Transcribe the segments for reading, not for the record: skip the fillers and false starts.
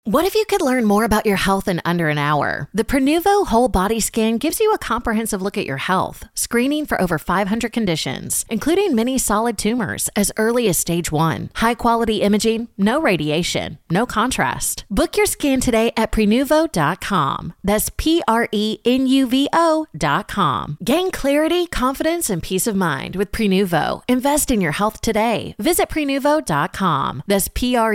What if you could learn more about your health in under an hour? The Prenuvo Whole Body Scan gives you a comprehensive look at your health, screening for over 500 conditions, including many solid tumors as early as stage 1. High-quality imaging, no radiation, no contrast. Book your scan today at Prenuvo.com. That's Prenuvo.com. Gain clarity, confidence, and peace of mind with Prenuvo. Invest in your health today. Visit Prenuvo.com. That's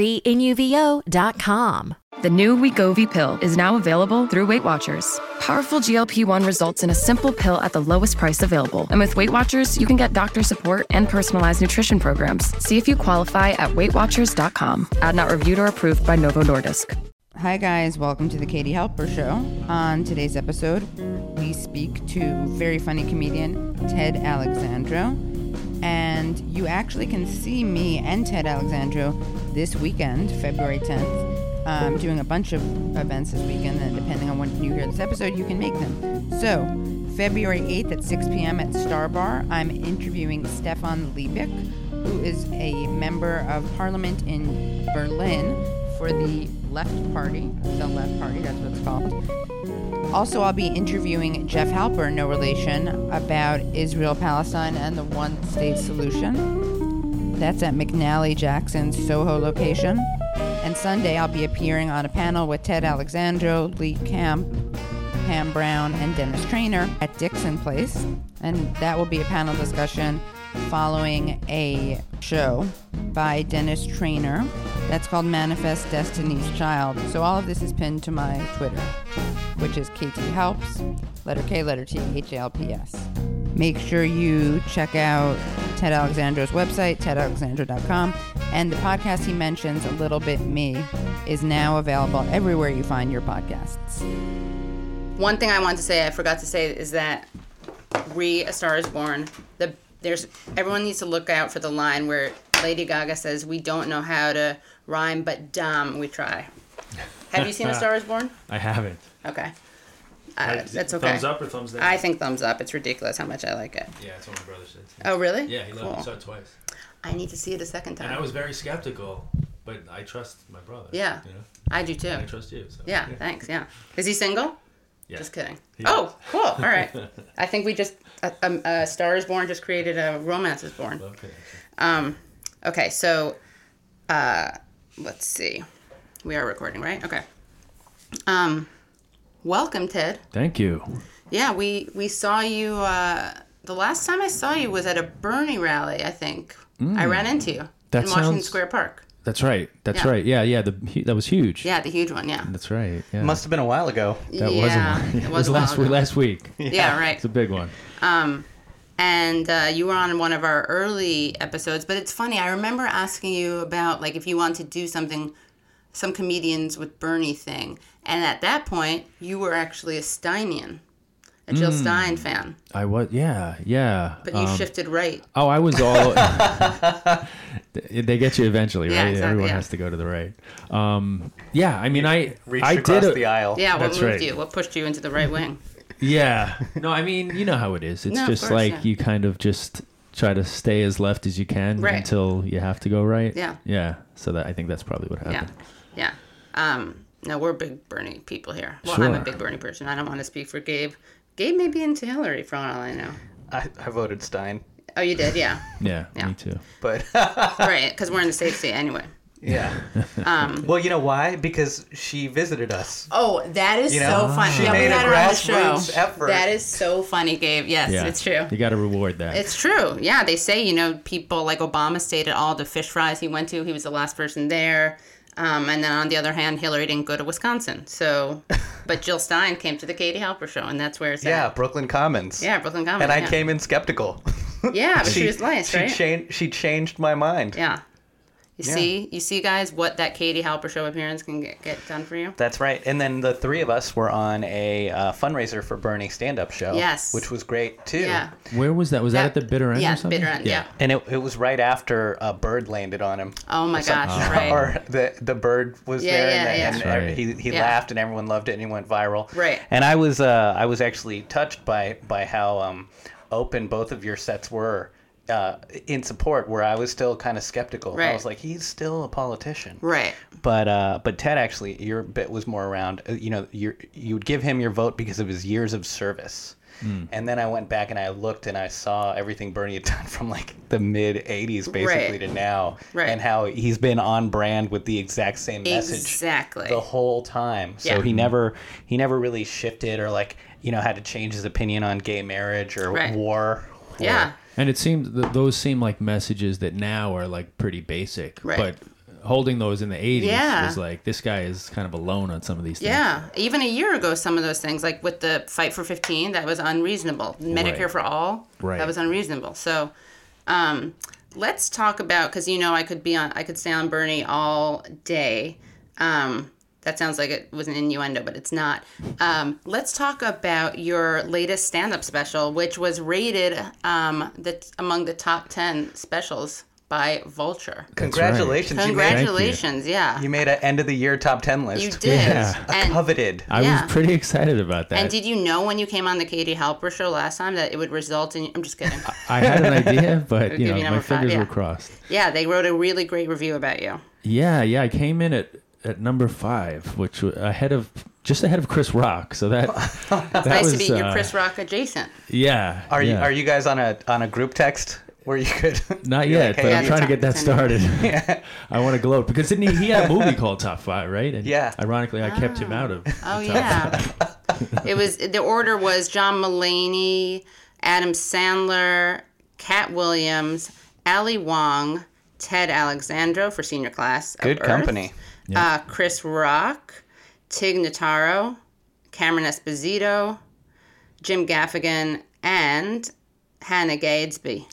Prenuvo.com. The new Wegovy pill is now available through Weight Watchers. Powerful GLP-1 results in a simple pill at the lowest price available. And with Weight Watchers, you can get doctor support and personalized nutrition programs. See if you qualify at WeightWatchers.com. Ad not reviewed or approved by Novo Nordisk. Hi guys, welcome to the Katie Halper Show. On today's episode, we speak to very funny comedian Ted Alexandro. And you actually can see me and Ted Alexandro this weekend, February 10th. Doing a bunch of events this weekend, and depending on when you hear this episode, you can make them. So, February 8th at 6 p.m. at Star Bar, I'm interviewing Stefan Liebig, who is a member of parliament in Berlin for the Left Party, that's what it's called. Also, I'll be interviewing Jeff Halper, no relation, about Israel-Palestine and the one-state solution. That's at McNally Jackson's Soho location. And Sunday, I'll be appearing on a panel with Ted Alexandro, Lee Camp, Pam Brown, and Dennis Trainer at Dixon Place. And that will be a panel discussion following a show by Dennis Trainer that's called Manifest Destiny's Child. So all of this is pinned to my Twitter, which is KT Helps, letter K, letter T, HALPS. Make sure you check out Ted Alexandro's website, tedalexandro.com. And the podcast he mentions, A Little Bit Me, is now available everywhere you find your podcasts. One thing I want to say, I forgot to say, is that A Star Is Born, everyone needs to look out for the line where Lady Gaga says, "We don't know how to rhyme, but damn, we try." Have you seen A Star Is Born? I haven't. Okay. That's okay. Thumbs up or thumbs down? I think thumbs up. It's ridiculous how much I like it. Yeah, it's what my brother said too. Oh, really? Yeah, he loved it. Saw it twice. I need to see it a second time. And I was very skeptical, but I trust my brother. Yeah, you know? I do too. And I trust you. So. Yeah, thanks. Yeah. Is he single? Yeah. Just kidding. He Oh, is. cool. All right. I think we just, A Star Is Born just created a Romance Is Born. Okay. Okay, so let's see. We are recording, right? Okay. Welcome, Ted. Thank you. Yeah, we saw you, the last time I saw you was at a Bernie rally, I think. I ran into you in Washington Square Park. That's right. That's right. Yeah. That was huge. Yeah, the huge one. Yeah. That's right. Yeah. Must have been a while ago. That it was last week. Yeah, right. It's a big one. And you were on one of our early episodes, but it's funny. I remember asking you about like if you wanted to do something, some comedians with Bernie thing, and at that point you were actually a Steinian. A Jill Stein fan. I was, yeah. But you shifted right. Oh, I was all... They get you eventually, right? Yeah, exactly, Everyone has to go to the right. Yeah, I mean, I across did the aisle. Yeah, what That's moved right. you? What pushed you into the right wing? Yeah. No, I mean, you know how it is. It's No, of just course, like yeah. you kind of just try to stay as left as you can Right. until you have to go right. Yeah. Yeah. So I think that's probably what happened. Yeah. No, we're big Bernie people here. Well, Sure. I'm a big Bernie person. I don't want to speak for Gabe. Gabe may be into Hillary for all I know. I voted Stein, Oh, you did? Yeah. Yeah, Yeah. me too. but Right, because we're in the safe state anyway. yeah. Well, you know why? Because she visited us. Oh, that is You know, so funny. she Yeah, we made a had her on the show. grassroots effort. That is so funny, Gabe. Yes, Yeah. it's true. You got to reward that. It's true. Yeah, they say, people like Obama stayed at all the fish fries he went to. He was the last person there. And then on the other hand, Hillary didn't go to Wisconsin. So, but Jill Stein came to the Katie Halper show, and that's where it's Yeah, at. Brooklyn Commons. Yeah, Brooklyn Commons. And I yeah. came in skeptical. Yeah, but she was nice, right? She changed my mind. Yeah. Yeah. You see, guys, what that Katie Halper show appearance can get done for you? That's right. And then the three of us were on a fundraiser for Bernie stand-up show. Yes. Which was great, too. Yeah. Where was that? Was that at the bitter end Yeah, or something? bitter end, yeah. And it was right after a bird landed on him. Oh, my gosh, right. Or the bird was Yeah, there, yeah, yeah. and That's right. he Yeah. laughed, and everyone loved it, and he went viral. Right. And I was actually touched by how open both of your sets were in support, where I was still kind of skeptical. Right. I was like, he's still a politician. Right. But Ted, actually, your bit was more around, you would give him your vote because of his years of service. And then I went back and I looked and I saw everything Bernie had done from like the mid 80s basically to now, and how he's been on brand with the exact same message the whole time. So he never really shifted or like, had to change his opinion on gay marriage or war. Yeah. And it seems those seem like messages that now are like pretty basic, but holding those in the 80s was like, this guy is kind of alone on some of these things. Yeah. Even a year ago, some of those things, like with the Fight for 15, that was unreasonable. Medicare for all, that was unreasonable. So let's talk about, because I could stay on Bernie all day. That sounds like it was an innuendo, but it's not. Let's talk about your latest stand-up special, which was rated among the top 10 specials by Vulture. Congratulations. Right. Congratulations, yeah. You made an end of the year top 10 list. You did. Yeah. Coveted. I was pretty excited about that. And did you know when you came on the Katie Halper show last time that it would result in... I'm just kidding. I had an idea, but my fingers were crossed. Yeah, they wrote a really great review about you. Yeah, I came in at number 5, which was just ahead of Chris Rock. So that it's nice to be your Chris Rock adjacent. Yeah. Are you guys on a group text where you could? Not yet, but I'm trying to get that started. I want to gloat because didn't he had a movie called Top 5, right? And ironically, I kept him out of. Top 5. It was the order was John Mulaney, Adam Sandler, Cat Williams, Ali Wong, Ted Alexandro for senior class. Good company. Chris Rock, Tig Notaro, Cameron Esposito, Jim Gaffigan, and Hannah Gadsby.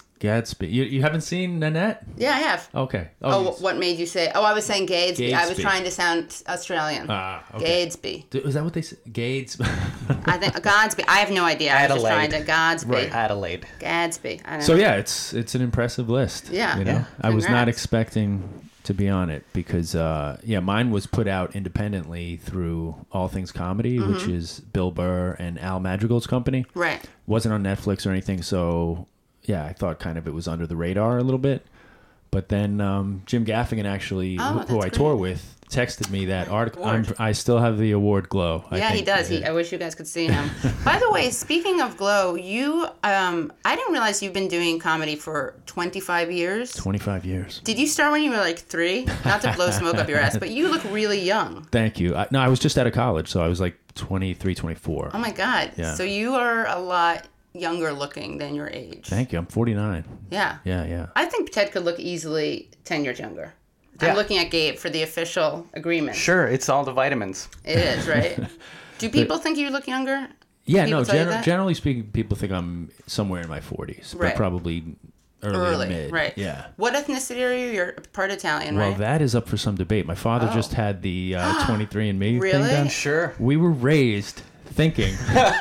You haven't seen Nanette? Yeah, I have. Okay. What made you say? I was saying Gadsby. I was trying to sound Australian. Okay. Gadsby. Is that what they say? Gadsby. I think Godsby. I have no idea. I was just trying to Godsby. Right. Adelaide. Gadsby. I don't know. Yeah, it's an impressive list. Yeah. I was not expecting to be on it because mine was put out independently through All Things Comedy, which is Bill Burr and Al Madrigal's company. Right. Wasn't on Netflix or anything, so I thought kind of it was under the radar a little bit. But then Jim Gaffigan actually, who I tour with, texted me that article. I still have the award glow. Yeah, he does. I wish you guys could see him. By the way, speaking of glow, you, I didn't realize you've been doing comedy for 25 years. 25 years. Did you start when you were like 3? Not to blow smoke up your ass, but you look really young. Thank you. I was just out of college, so I was like 23, 24. Oh my God. Yeah. So you are a lot younger looking than your age. Thank you. I'm 49. Yeah. Yeah. I think Ted could look easily 10 years younger. I'm looking at Gabe for the official agreement. Sure, it's all the vitamins. It is, right? Do people think you look younger? Yeah, no. Generally speaking, people think I'm somewhere in my 40s, but probably early mid. Right. Yeah. What ethnicity are you? You're part Italian, right? Well, that is up for some debate. My father just had the 23andMe really? thing done. Sure. We were raised thinking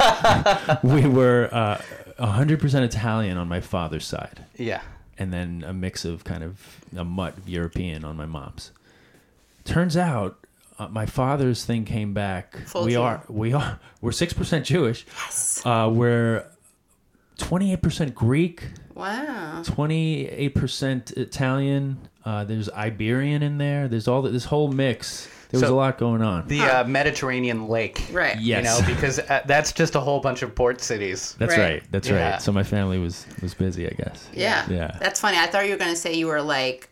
we were 100% Italian on my father's side. Yeah. And then a mix of kind of a mutt European on my mom's. Turns out my father's thing came back. We're 6% Jewish. Yes. We're 28% Greek. Wow. 28% Italian. There's Iberian in there. There's all this whole mix. There was a lot going on. The Mediterranean lake. Right. Yes. Because that's just a whole bunch of port cities. That's right. That's right. So my family was busy, I guess. Yeah. That's funny. I thought you were going to say you were like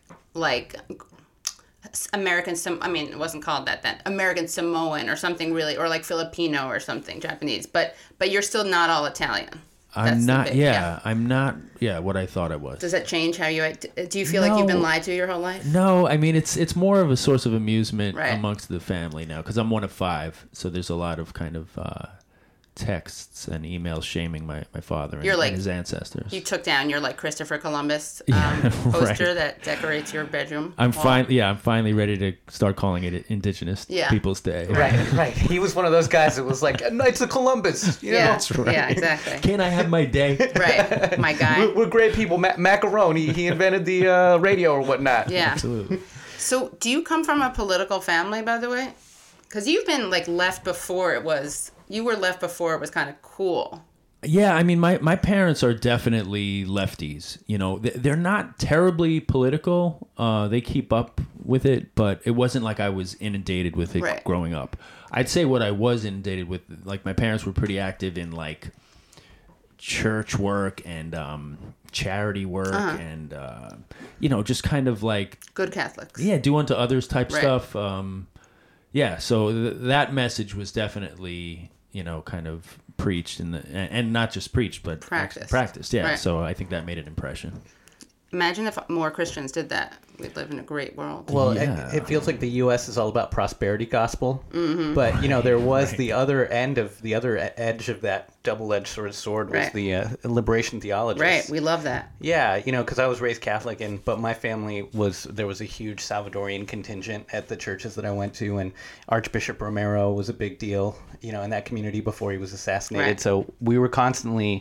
American, it wasn't called that then. American Samoan or something really, or like Filipino or something, Japanese. But you're still not all Italian. I'm not. I'm not. Yeah, what I thought I was. Does that change how you? Do you feel like you've been lied to your whole life? No, it's more of a source of amusement amongst the family now because I'm one of 5, so there's a lot of kind of texts and emails shaming my father and his ancestors. You took down your Christopher Columbus poster that decorates your bedroom. I'm finally ready to start calling it Indigenous Peoples Day. Right. He was one of those guys that was like, Knights of Columbus. You know? That's right. Yeah, exactly. Can I have my day? Right, my guy. We're great people. Macaroni, he invented the radio or whatnot. Yeah. Absolutely. So do you come from a political family, by the way? Because you've been left before it was... You were left before it was kind of cool. Yeah, I mean, my parents are definitely lefties. You know, they're not terribly political. They keep up with it, but it wasn't like I was inundated with it growing up. I'd say what I was inundated with, like my parents were pretty active in like church work and charity work and, you know, just kind of like... Good Catholics. Yeah, do unto others type stuff. Yeah, so that message was definitely, you know, kind of preached and not just preached, but practiced. Yeah, so I think that made an impression. Imagine if more Christians did that. We'd live in a great world. Well, it feels like the U.S. is all about prosperity gospel, but you know there was the other edge of that double-edged sort of sword was the liberation theologists. Right, we love that. Yeah, you know, because I was raised Catholic, but my family there was a huge Salvadorian contingent at the churches that I went to, and Archbishop Romero was a big deal, you know, in that community before he was assassinated. Right. So we were constantly.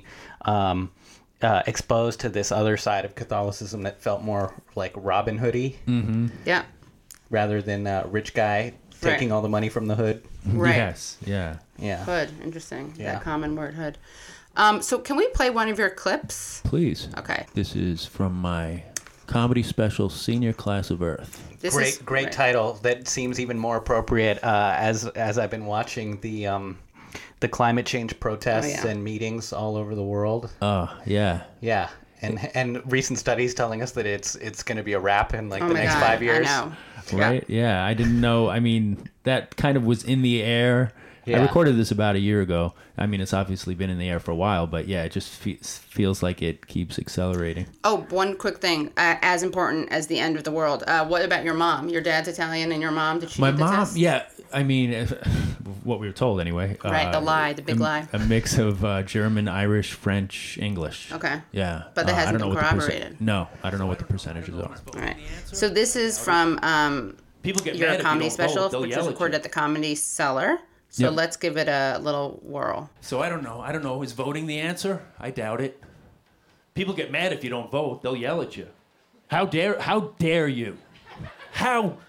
Exposed to this other side of Catholicism that felt more like Robin Hood-y. Mm-hmm. Yeah. Rather than rich guy taking all the money from the hood. Right. Yes. Yeah. Yeah. Hood. Interesting. Yeah. That common word, hood. So can we play one of your clips? Please. Okay. This is from my comedy special, Senior Class of Earth. Great title that seems even more appropriate as I've been watching the climate change protests and meetings all over the world. Oh, yeah. Yeah. And recent studies telling us that it's going to be a wrap in like the next 5 years. I know. Right? Yeah, I didn't know. I mean, that kind of was in the air. Yeah. I recorded this about a year ago. I mean, it's obviously been in the air for a while, but yeah, it just feels like it keeps accelerating. Oh, one quick thing, as important as the end of the world. What about your mom? Your dad's Italian, and your mom, did she My take the mom, test? yeah. I mean, what we were told anyway. Right, the big lie. A mix of German, Irish, French, English. Okay. Yeah. But that hasn't been corroborated. No, I don't know what the percentages are. All right. So this is from People get your mad comedy if you don't special, vote, which was recorded at the Comedy Cellar. So let's give it a little whirl. So I don't know. Is voting the answer? I doubt it. People get mad if you don't vote. They'll yell at you. How dare you? How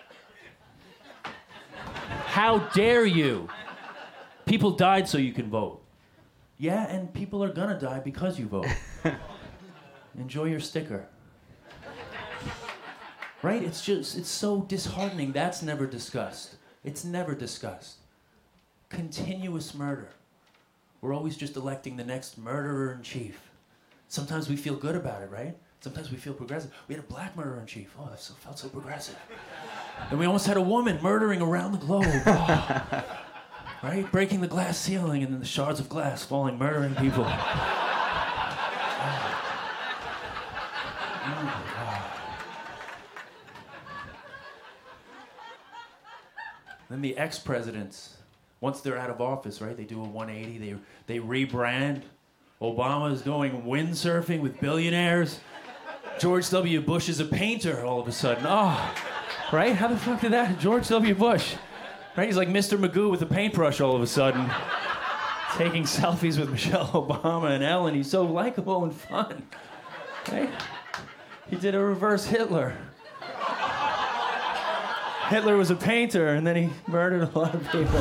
dare you? People died so you can vote. Yeah, and people are gonna die because you vote. Enjoy your sticker. Right? It's so disheartening. That's never discussed. It's never discussed. Continuous murder. We're always just electing the next murderer-in-chief. Sometimes we feel good about it, right? Sometimes we feel progressive. We had a black murderer-in-chief. Oh, that felt so progressive. And we almost had a woman murdering around the globe. Oh. Right? Breaking the glass ceiling and then the shards of glass falling, murdering people. Then the ex-presidents, once they're out of office, right, they do a 180, they rebrand. Obama is going windsurfing with billionaires. George W. Bush is a painter all of a sudden. Oh, right? How the fuck did that? George W. Bush. Right? He's like Mr. Magoo with a paintbrush all of a sudden. Taking selfies with Michelle Obama and Ellen. He's so likable and fun. Right? He did a reverse Hitler. Hitler was a painter, and then he murdered a lot of people.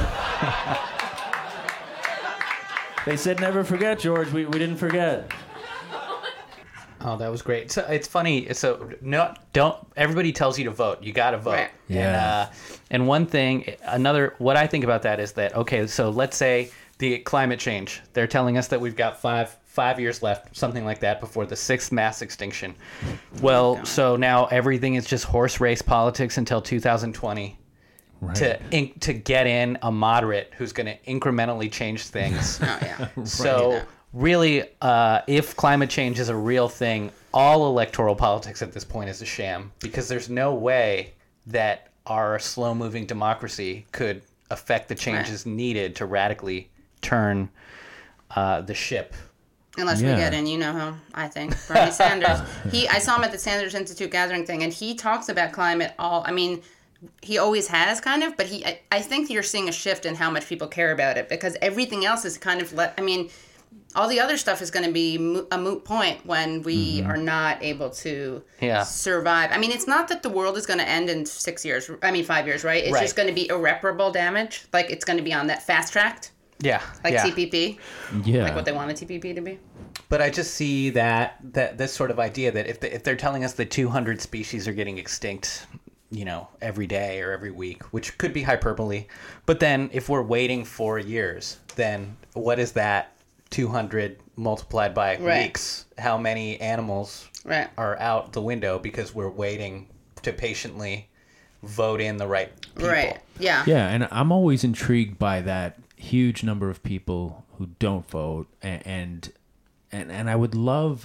They said, never forget, George. We didn't forget. Oh, that was great. So it's funny. So don't. Everybody tells you to vote. You got to vote. Right. Yeah. And one thing, what I think about that is that, okay, so let's say the climate change. They're telling us that we've got five years left, something like that, before the 6th mass extinction. Well, so now everything is just horse race politics until 2020. Right. To get in a moderate who's going to incrementally change things. Oh, yeah. So really, if climate change is a real thing, all electoral politics at this point is a sham, because there's no way that our slow-moving democracy could affect the changes needed to radically turn the ship. Unless we get in, you know who, I think, Bernie Sanders. I saw him at the Sanders Institute gathering thing, and he talks about climate he always has, kind of, but I think you're seeing a shift in how much people care about it, because everything else is kind of all the other stuff is going to be a moot point when we are not able to survive. I mean, it's not that the world is going to end in 5 years, right? It's just going to be irreparable damage. Like, it's going to be on that fast tracked. Yeah. Like yeah. TPP? Yeah. Like what they want a TPP to be? But I just see that this sort of idea that if they're telling us that 200 species are getting extinct, every day or every week, which could be hyperbole, but then if we're waiting 4 years, then what is that 200 multiplied by weeks? How many animals are out the window because we're waiting to patiently vote in the right people? Right. Yeah. Yeah, and I'm always intrigued by that huge number of people who don't vote, and I would love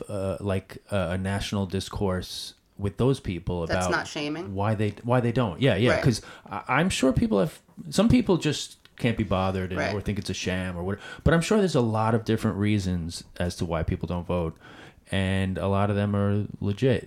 a national discourse with those people about that's not shaming why they don't. Yeah, because I'm sure some people just can't be bothered or think it's a sham or whatever. But I'm sure there's a lot of different reasons as to why people don't vote, and a lot of them are legit.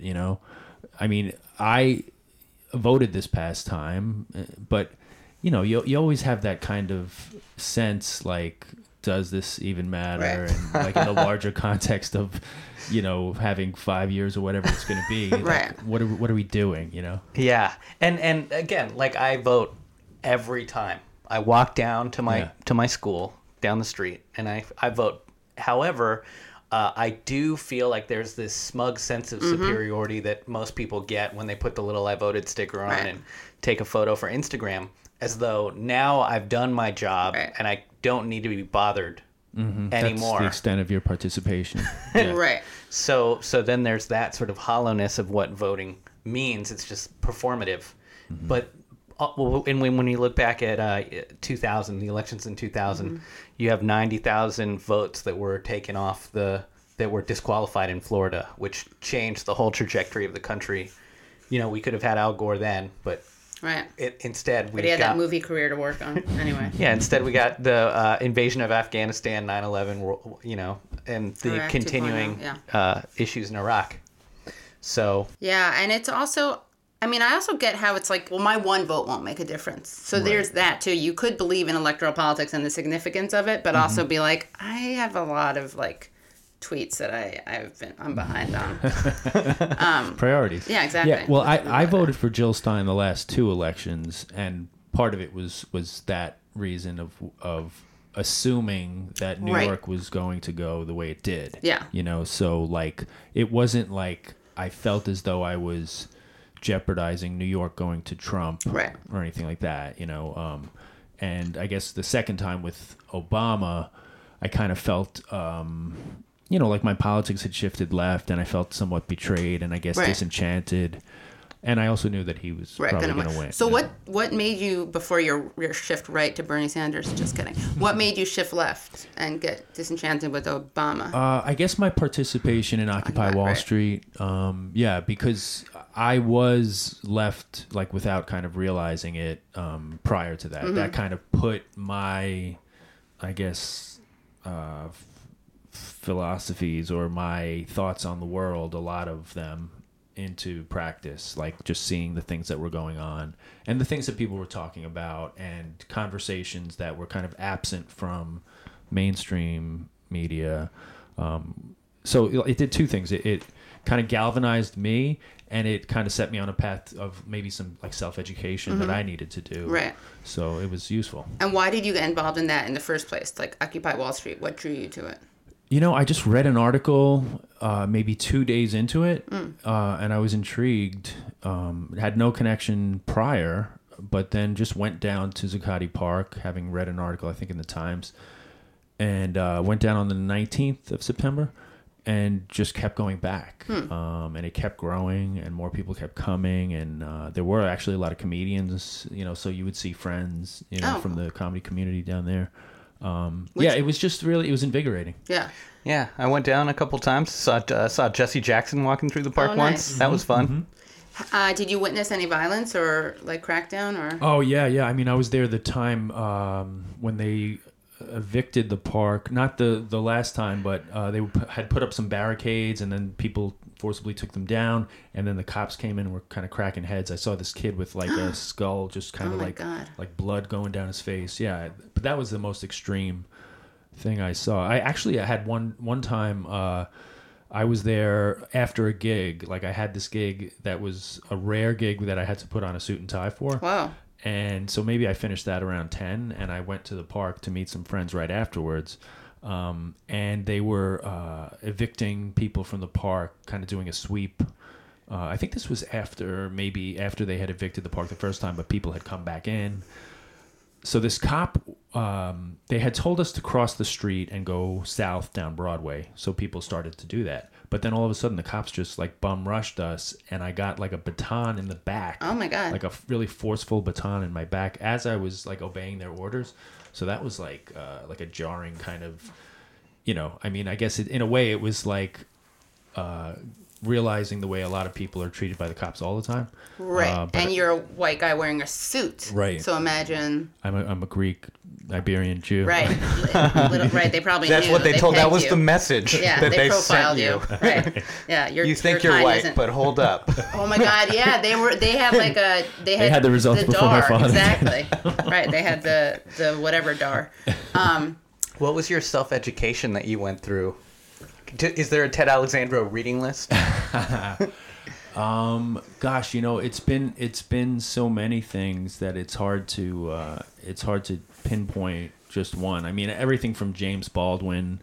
I mean, I voted this past time, but you always have that kind of sense, like, does this even matter? And like in the larger context of, having 5 years or whatever it's going to be, like, what are we doing? Yeah, and again, like, I vote every time I walk down to my school down the street, and I vote. However, I do feel like there's this smug sense of superiority that most people get when they put the little "I voted" sticker on and take a photo for Instagram, as though now I've done my job and I don't need to be bothered anymore. That's the extent of your participation. Yeah. Right. So then there's that sort of hollowness of what voting means. It's just performative. But when you look back at 2000, the elections in 2000, you have 90,000 votes that were taken off that were disqualified in Florida, which changed the whole trajectory of the country. We could have had Al Gore then, but instead we had that movie career to work on anyway. Yeah, instead we got the invasion of Afghanistan, 9/11, and the Iraq continuing issues in Iraq. So and it's also, I also get how it's like, well, my one vote won't make a difference. So there's that too. You could believe in electoral politics and the significance of it, but also be like, I have a lot of like tweets that I'm behind on. Priorities. Yeah, exactly. Yeah, well, I voted for Jill Stein the last two elections, and part of it was that reason of assuming that New York was going to go the way it did. Yeah. So like it wasn't like I felt as though I was jeopardizing New York going to Trump or anything like that, and I guess the second time with Obama, I kind of felt like my politics had shifted left, and I felt somewhat betrayed and I guess disenchanted. And I also knew that he was probably going to win. So what made you, before your shift right to Bernie Sanders, just kidding, what made you shift left and get disenchanted with Obama? I guess my participation in Occupy Wall Street, because I was left like without kind of realizing it prior to that. That kind of put my, I guess, philosophies or my thoughts on the world, a lot of them, into practice, like just seeing the things that were going on and the things that people were talking about and conversations that were kind of absent from mainstream media. So it did two things. It kind of galvanized me, and it kind of set me on a path of maybe some like self-education that I needed to do. Right. So it was useful. And why did you get involved in that in the first place? Like Occupy Wall Street, what drew you to it? I just read an article maybe 2 days into it, and I was intrigued. Had no connection prior, but then just went down to Zuccotti Park, having read an article, I think, in the Times, and went down on the 19th of September and just kept going back. And it kept growing, and more people kept coming, and there were actually a lot of comedians, so you would see friends, from the comedy community down there. It was just really, it was invigorating. Yeah, I went down a couple times, saw Jesse Jackson walking through the park once. That was fun. Did you witness any violence or like crackdown or? Oh yeah. I mean, I was there the time when they evicted the park. Not the last time, but they had put up some barricades, and then people forcibly took them down, and then the cops came in and were kind of cracking heads. I saw this kid with like a skull, just kind of like blood going down his face. Yeah, but that was the most extreme thing I saw. I had one time. I was there after a gig. Like I had this gig that was a rare gig that I had to put on a suit and tie for. Wow. And so maybe I finished that around 10, and I went to the park to meet some friends right afterwards. And they were evicting people from the park, kind of doing a sweep. I think this was after they had evicted the park the first time, but people had come back in. So this cop, they had told us to cross the street and go south down Broadway. So people started to do that. But then all of a sudden the cops just like bum rushed us, and I got like a baton in the back. Oh my God. Like a really forceful baton in my back as I was like obeying their orders. So that was like a jarring kind of, I mean, I guess in a way it was like realizing the way a lot of people are treated by the cops all the time. Right. And you're a white guy wearing a suit. Right. So imagine. I'm a Greek Iberian Jew. Right. Right. They probably That's knew what they told. That was you. the message. Yeah. That they profiled sent you. Right. Yeah. You think you're white, but hold up. Oh my God. Yeah. They had the results the before DAR. my father. Exactly. Right. They had the whatever DAR. What was your self-education that you went through? Is there a Ted Alexandro reading list? Gosh, it's been so many things that it's hard to pinpoint just one. I mean, everything from James Baldwin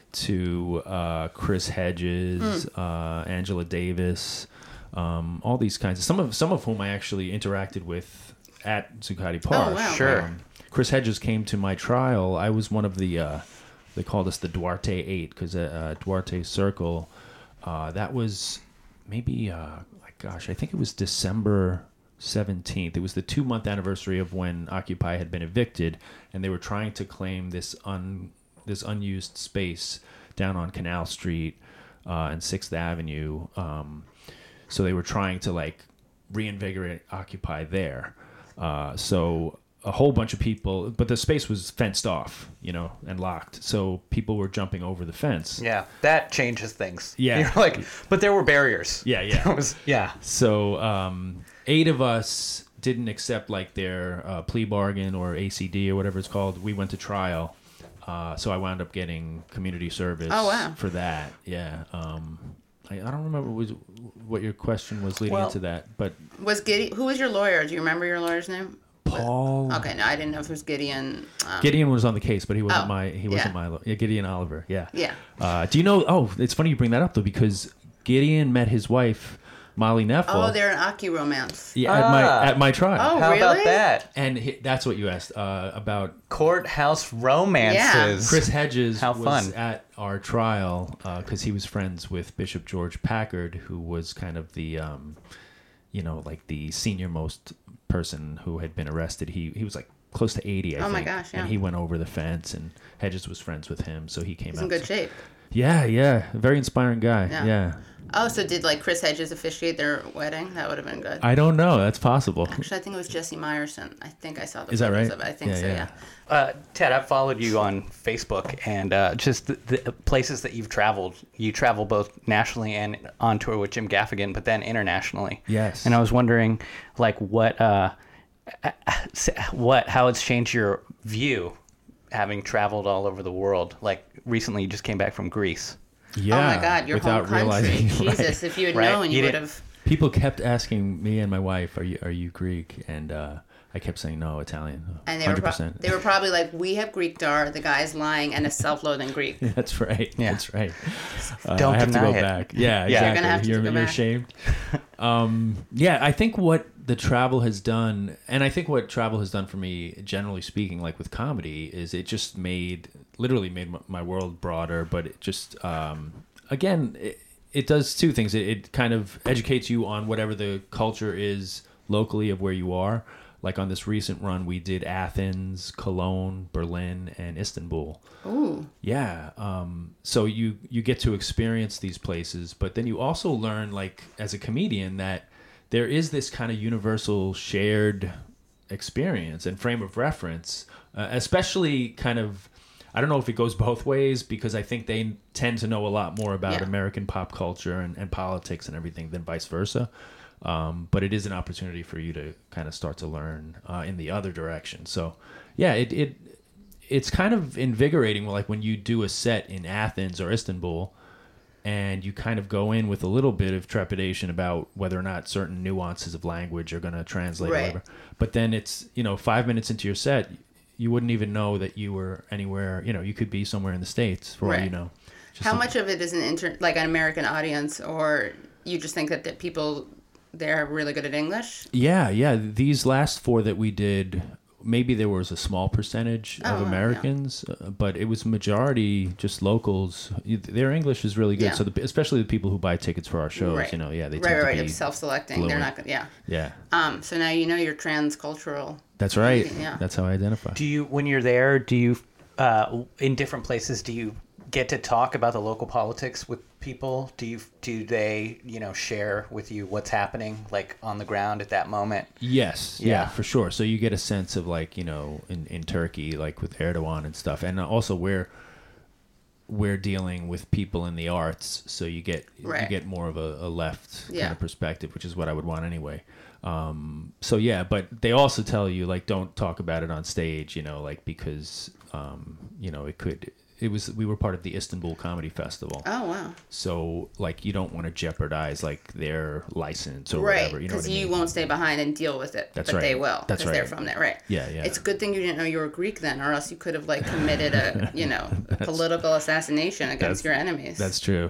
to Chris Hedges, Angela Davis, all these kinds of some of whom I actually interacted with at Zuccotti Park. Oh, wow. Sure. Chris Hedges came to my trial. I was one of the they called us the Duarte 8 because Duarte Circle. That was maybe I think it was December 17th. It was the 2-month anniversary of when Occupy had been evicted, and they were trying to claim this unused space down on Canal Street and 6th Avenue. So they were trying to like reinvigorate Occupy there. So a whole bunch of people, but the space was fenced off, and locked. So people were jumping over the fence. Yeah, that changes things. Yeah. You're like, but there were barriers. Yeah. So 8 of us didn't accept like their plea bargain or ACD or whatever it's called. We went to trial. So I wound up getting community service for that. Yeah. I don't remember what your question was leading into that, but who was your lawyer? Do you remember your lawyer's name? Paul. Okay, no, I didn't know if it was Gideon. Gideon was on the case, but he wasn't my Gideon Oliver. Yeah. Yeah. Do you know? Oh, it's funny you bring that up though, because Gideon met his wife Molly Neffel. Oh, they're an Occy-romance. Yeah, at my trial. Oh, How really? about that? And that's what you asked about courthouse romances. Yeah. Chris Hedges How was fun. at our trial because he was friends with Bishop George Packard, who was kind of the, like the senior most person who had been arrested. He was like close to 80, I think. Oh my gosh, yeah. And he went over the fence, and Hedges was friends with him, so he came He's out. in good shape. Yeah. Very inspiring guy. Yeah. Oh, so did like Chris Hedges officiate their wedding? That would have been good. I don't know. That's possible. Actually, I think it was Jesse Meyerson. I think I saw the Is that photos right? of it. I think so, yeah. Ted, I've followed you on Facebook, and just the places that you've traveled. You travel both nationally and on tour with Jim Gaffigan, but then internationally. Yes. And I was wondering, like, how it's changed your view, having traveled all over the world. Like recently, you just came back from Greece. Yeah. Oh my God, your home country. Realizing, Jesus, if you had known, you would have. People kept asking me and my wife, "Are you Greek?" And I kept saying no, Italian. And 100%. they were probably like, "We have Greek dar. The guy's lying and a self-loathing Greek." That's right. Yeah. That's right. Don't I have to deny go it. back. Yeah, You're exactly. gonna have to go You're back. ashamed. I think what the travel has done, and I think what travel has done for me, generally speaking, like with comedy, is it just literally made my world broader. But it just, again, it does two things. It kind of educates you on whatever the culture is locally of where you are. Like on this recent run, we did Athens, Cologne, Berlin, and Istanbul. Ooh. Yeah. So you get to experience these places, but then you also learn, like, as a comedian, that there is this kind of universal shared experience and frame of reference, especially kind of, I don't know if it goes both ways, because I think they tend to know a lot more about American pop culture and politics and everything than vice versa. But it is an opportunity for you to kind of start to learn in the other direction. So, yeah, it's kind of invigorating. Like when you do a set in Athens or Istanbul, and you kind of go in with a little bit of trepidation about whether or not certain nuances of language are going to translate or whatever. But then it's, 5 minutes into your set, you wouldn't even know that you were anywhere. You could be somewhere in the States for all you know. How much of it is like an American audience, or you just think that the people there are really good at English? Yeah. These last 4 that we did, maybe there was a small percentage of Americans, but it was majority just locals. Their English is really good. Yeah. So especially the people who buy tickets for our shows, they tend to be self-selecting. fluent. They're not good. Yeah. Yeah. So now you're transcultural. That's right. Yeah. That's how I identify. When you're there, in different places, do you get to talk about the local politics with people? Do they share with you what's happening like on the ground at that moment? Yes. Yeah, for sure. So you get a sense of like, in Turkey, like with Erdogan and stuff. And also we're dealing with people in the arts, so you get more of a left kind of perspective, which is what I would want anyway. But they also tell you like don't talk about it on stage, because we were part of the Istanbul Comedy Festival. Oh wow! So like you don't want to jeopardize like their license or whatever. Because you won't stay behind and deal with it. That's but right. They will. That's right. They're from there, right? Yeah. It's a good thing you didn't know you were Greek then, or else you could have like committed a political assassination against your enemies. That's true.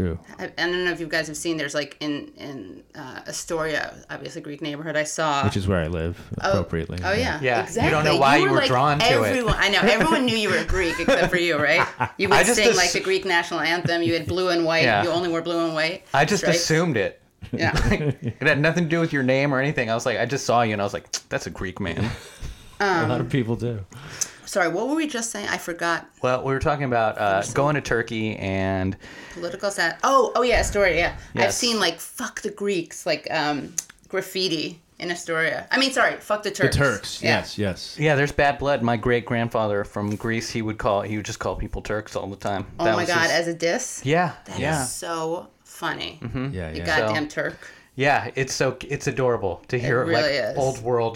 I don't know if you guys have seen. There's like in Astoria, obviously Greek neighborhood. I saw, which is where I live appropriately. Oh yeah. Exactly. You don't know why you were like drawn to it. I know everyone knew you were Greek except for you, right? You would sing like the Greek national anthem. You had blue and white. You only wore blue and white. I just assumed it. Yeah. It had nothing to do with your name or anything. I was like, I just saw you and I was like, that's a Greek man. A lot of people do. Sorry, what were we just saying? I forgot. Well, we were talking about going to Turkey and political sat. Oh yeah, Astoria. Yeah, yes. I've seen like "fuck the Greeks" like graffiti in Astoria. I mean, sorry, fuck the Turks. The Turks. Yes. Yeah, there's bad blood. My great grandfather from Greece, he would just call people Turks all the time. Oh my God, as a diss? Yeah. That is so funny. Mm-hmm. Yeah. You goddamn Turk. Yeah, it's adorable to hear really is. Old world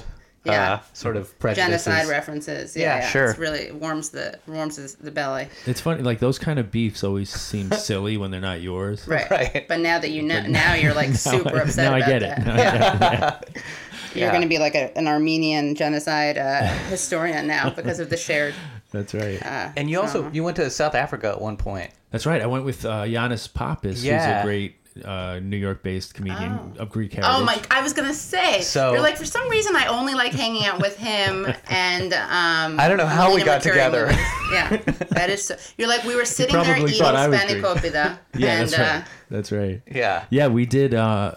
sort of prejudices. Genocide references. Yeah, sure. It really warms the belly. It's funny, like those kind of beefs always seem silly when they're not yours. Right. But now that you know, now you're like super upset about that. Now I get it. You're going to be like an Armenian genocide historian now because of the shared. That's right. And you went to South Africa at one point. That's right. I went with Giannis Pappas, who's a great New York-based comedian of Greek heritage. Oh my! I was gonna say. So you're like, for some reason, I only like hanging out with him and. I don't know how we got together. Yeah, that is. So, you're like, we were sitting there eating spanakopita. Yeah, and, that's right. Yeah, we did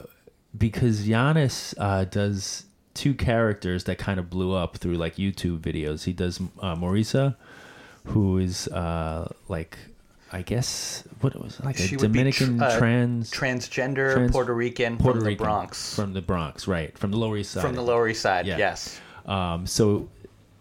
because Giannis does two characters that kind of blew up through like YouTube videos. He does Marisa, who is like. I guess what it was like a Dominican transgender Puerto Rican from the Bronx. From the Bronx, right? From the Lower East Side. From the Lower East Side, yes. So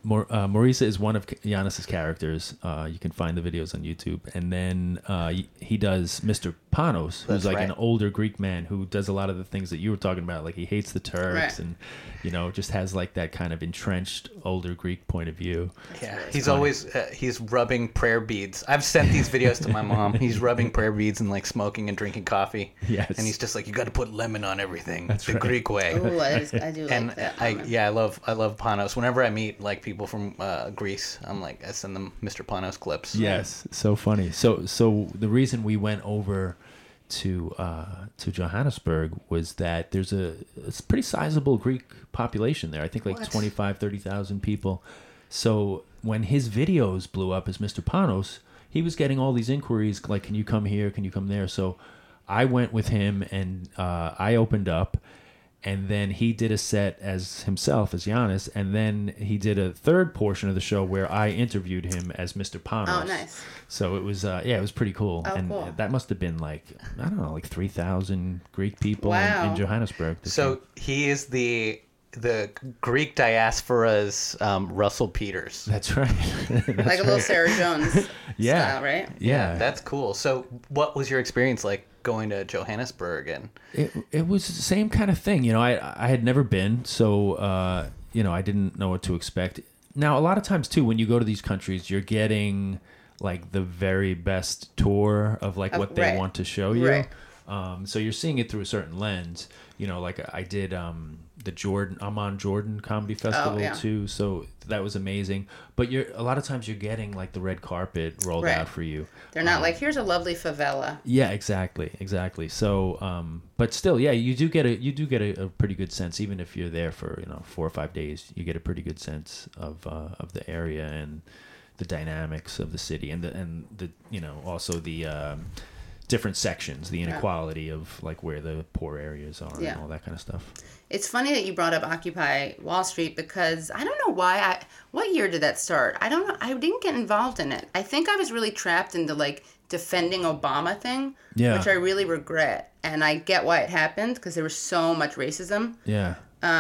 Marisa is one of Giannis's characters. You can find the videos on YouTube, and then he does Mr. Panos, who's like an older Greek man who does a lot of the things that you were talking about. Like he hates the Turks, and just has like that kind of entrenched older Greek point of view. Yeah, he's always he's rubbing prayer beads. I've sent these videos to my mom. He's rubbing prayer beads and like smoking and drinking coffee. Yes, and he's just like, you got to put lemon on everything. That's the Greek way. Ooh, I do and like that. I love Panos. Whenever I meet like people from Greece, I'm like, I send them Mr. Panos clips. Yes, so funny. So the reason we went over to Johannesburg was that there's a pretty sizable Greek population there. I think like 25,000-30,000 people. So when his videos blew up as Mr. Panos, he was getting all these inquiries like, can you come here? Can you come there? So I went with him and I opened up. And then he did a set as himself, as Giannis. And then he did a third portion of the show where I interviewed him as Mr. Panos. Oh, nice. So it was, it was pretty cool. Oh, and cool. That must have been like, I don't know, like 3,000 Greek people in Johannesburg. So he is the Greek diaspora's Russell Peters. That's right. Like a little Sarah Jones style, right? Yeah. That's cool. So what was your experience like going to Johannesburg? And it was the same kind of thing. I had never been, so I didn't know what to expect. Now, a lot of times too, when you go to these countries, you're getting like the very best tour of like what they want to show you. Right. So you're seeing it through a certain lens. Like I did the Amman Jordan Comedy Festival too. So that was amazing. But a lot of times you're getting like the red carpet rolled out for you. They're not like, here's a lovely favela. Yeah, exactly. So, but still, yeah, you do get a pretty good sense, even if you're there for 4 or 5 days. You get a pretty good sense of the area and the dynamics of the city, and the also the different sections, the inequality of like where the poor areas are and all that kind of stuff. It's funny that you brought up Occupy Wall Street, because I don't know why what year did that start? I don't know. I didn't get involved in it. I think I was really trapped in the like defending Obama thing, which I really regret. And I get why it happened, because there was so much racism. Yeah.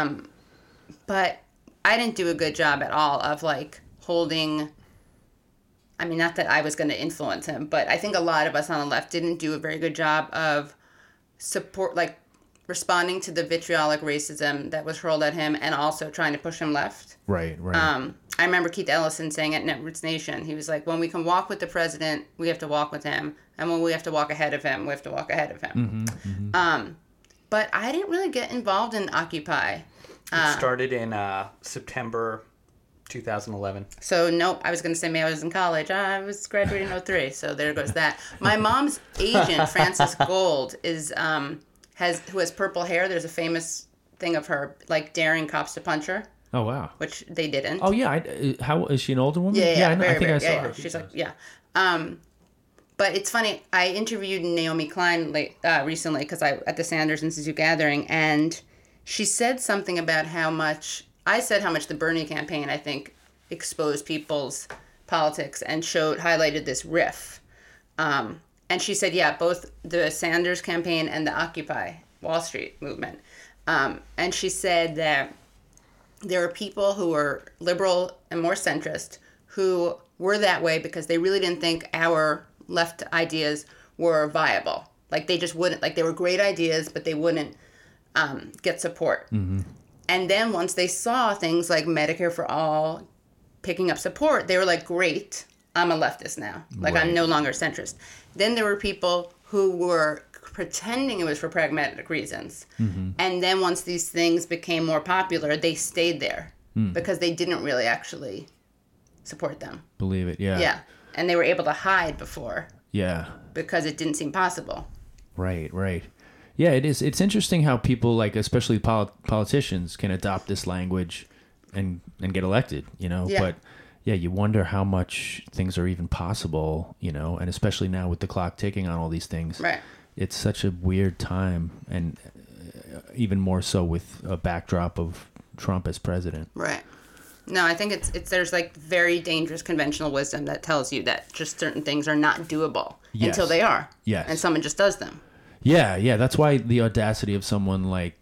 But I didn't do a good job at all of like holding, I mean, not that I was going to influence him, but I think a lot of us on the left didn't do a very good job of responding to the vitriolic racism that was hurled at him, and also trying to push him left. Right. I remember Keith Ellison saying at Netroots Nation, he was like, when we can walk with the president, we have to walk with him. And when we have to walk ahead of him, we have to walk ahead of him. But I didn't really get involved in Occupy. It started in September 2011. So nope, I was going to say maybe I was in college. I was graduating in 03, so there goes that. My mom's agent, Frances Gold, who has purple hair. There's a famous thing of her like daring cops to punch her. Oh wow! Which they didn't. Oh yeah, how is she an older woman? Yeah. I think I saw her. She's like but it's funny. I interviewed Naomi Klein recently because at the Sanders Institute gathering, and she said something about how much the Bernie campaign, I think, exposed people's politics and highlighted this riff. And she said, both the Sanders campaign and the Occupy Wall Street movement. And she said that there are people who were liberal and more centrist who were that way because they really didn't think our left ideas were viable. Like they just wouldn't, like they were great ideas, but they wouldn't get support. Mm-hmm. And then once they saw things like Medicare for All picking up support, they were like, great, I'm a leftist now. Like I'm no longer centrist. Then there were people who were pretending it was for pragmatic reasons. Mm-hmm. And then once these things became more popular, they stayed there because they didn't really actually support them. Believe it, yeah. Yeah. And they were able to hide before. Yeah. Because it didn't seem possible. Right. Yeah, it is. It's interesting how people, like, especially politicians, can adopt this language and get elected, Yeah. But, yeah, you wonder how much things are even possible, and especially now with the clock ticking on all these things. Right. It's such a weird time, and even more so with a backdrop of Trump as president. Right. No, I think there's like very dangerous conventional wisdom that tells you that just certain things are not doable until they are. Yes. And someone just does them. Yeah. That's why the audacity of someone like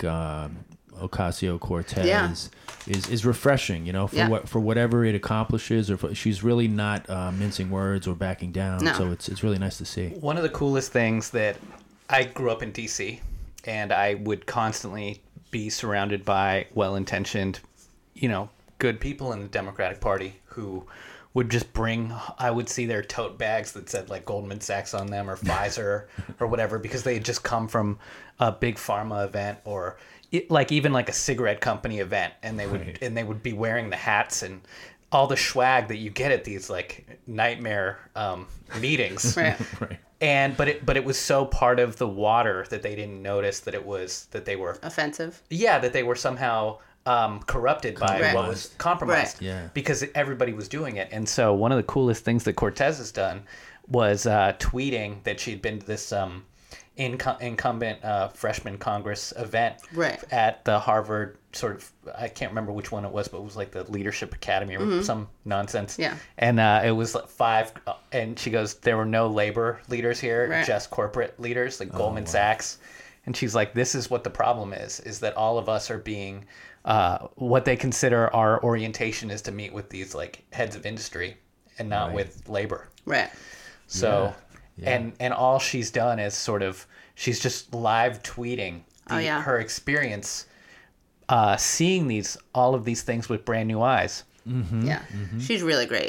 Ocasio-Cortez is refreshing, for whatever it accomplishes, or she's really not mincing words or backing down. No. So it's really nice to see. One of the coolest things that I grew up in D.C. and I would constantly be surrounded by well-intentioned, good people in the Democratic Party who would just I would see their tote bags that said like Goldman Sachs on them or Pfizer or whatever, because they had just come from a big pharma event or even like a cigarette company event, and they would be wearing the hats and all the swag that you get at these like nightmare meetings. Right. But it was so part of the water that they didn't notice that they were offensive. Yeah, that they were somehow corrupted by what was compromised. Right. Yeah. Because everybody was doing it. And so one of the coolest things that Cortez has done was tweeting that she'd been to this incumbent freshman Congress event at the Harvard sort of, I can't remember which one it was, but it was like the Leadership Academy or some nonsense. Yeah. And it was like 5, and she goes, there were no labor leaders here, just corporate leaders like Goldman Sachs. And she's like, this is what the problem is that all of us are being, what they consider our orientation is to meet with these like heads of industry and not with labor. Right. So, and all she's done is she's just live tweeting her experience, seeing all of these things with brand new eyes. Mm-hmm. Yeah. Mm-hmm. She's really great.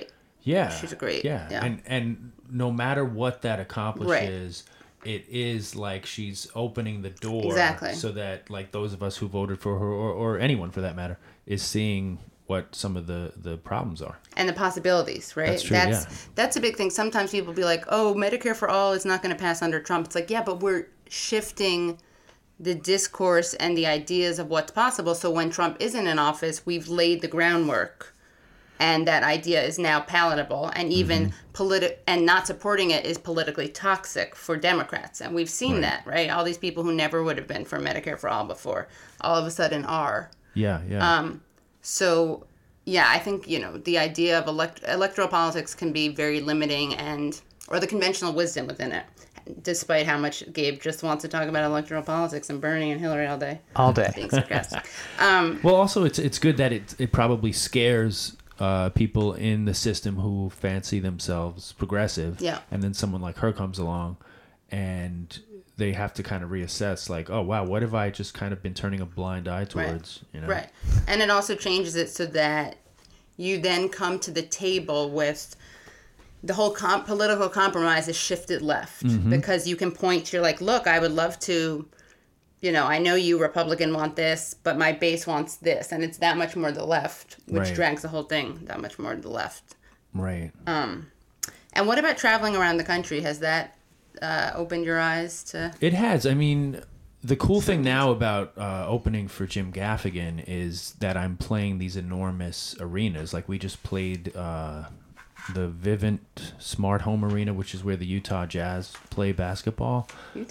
Yeah. She's great. Yeah. And no matter what that accomplishes, it is like she's opening the door so that like those of us who voted for her or anyone for that matter is seeing what some of the problems are. And the possibilities, right? That's true, That's a big thing. Sometimes people be like, oh, Medicare for all is not going to pass under Trump. It's like, yeah, but we're shifting the discourse and the ideas of what's possible. So when Trump isn't in office, we've laid the groundwork. And that idea is now palatable, and even and not supporting it is politically toxic for Democrats. And we've seen that, right? All these people who never would have been for Medicare for all before, all of a sudden are. Yeah. So, yeah, I think, the idea of electoral politics can be very limiting or the conventional wisdom within it, despite how much Gabe just wants to talk about electoral politics and Bernie and Hillary all day. All day. Being sarcastic. Well, also, it's good that it probably scares people in the system who fancy themselves progressive. Yeah. And then someone like her comes along and they have to kind of reassess, like, oh, wow, what have I just kind of been turning a blind eye towards? Right. And it also changes it so that you then come to the table with the whole political compromise is shifted left because you can point to, like, look, I would love to, I know you Republican want this, but my base wants this. And it's that much more the left, which drags the whole thing that much more to the left. Right. And what about traveling around the country? Has that opened your eyes to... It has. I mean, the cool thing now about opening for Jim Gaffigan is that I'm playing these enormous arenas. Like, we just played... the Vivint Smart Home Arena, which is where the Utah Jazz play basketball.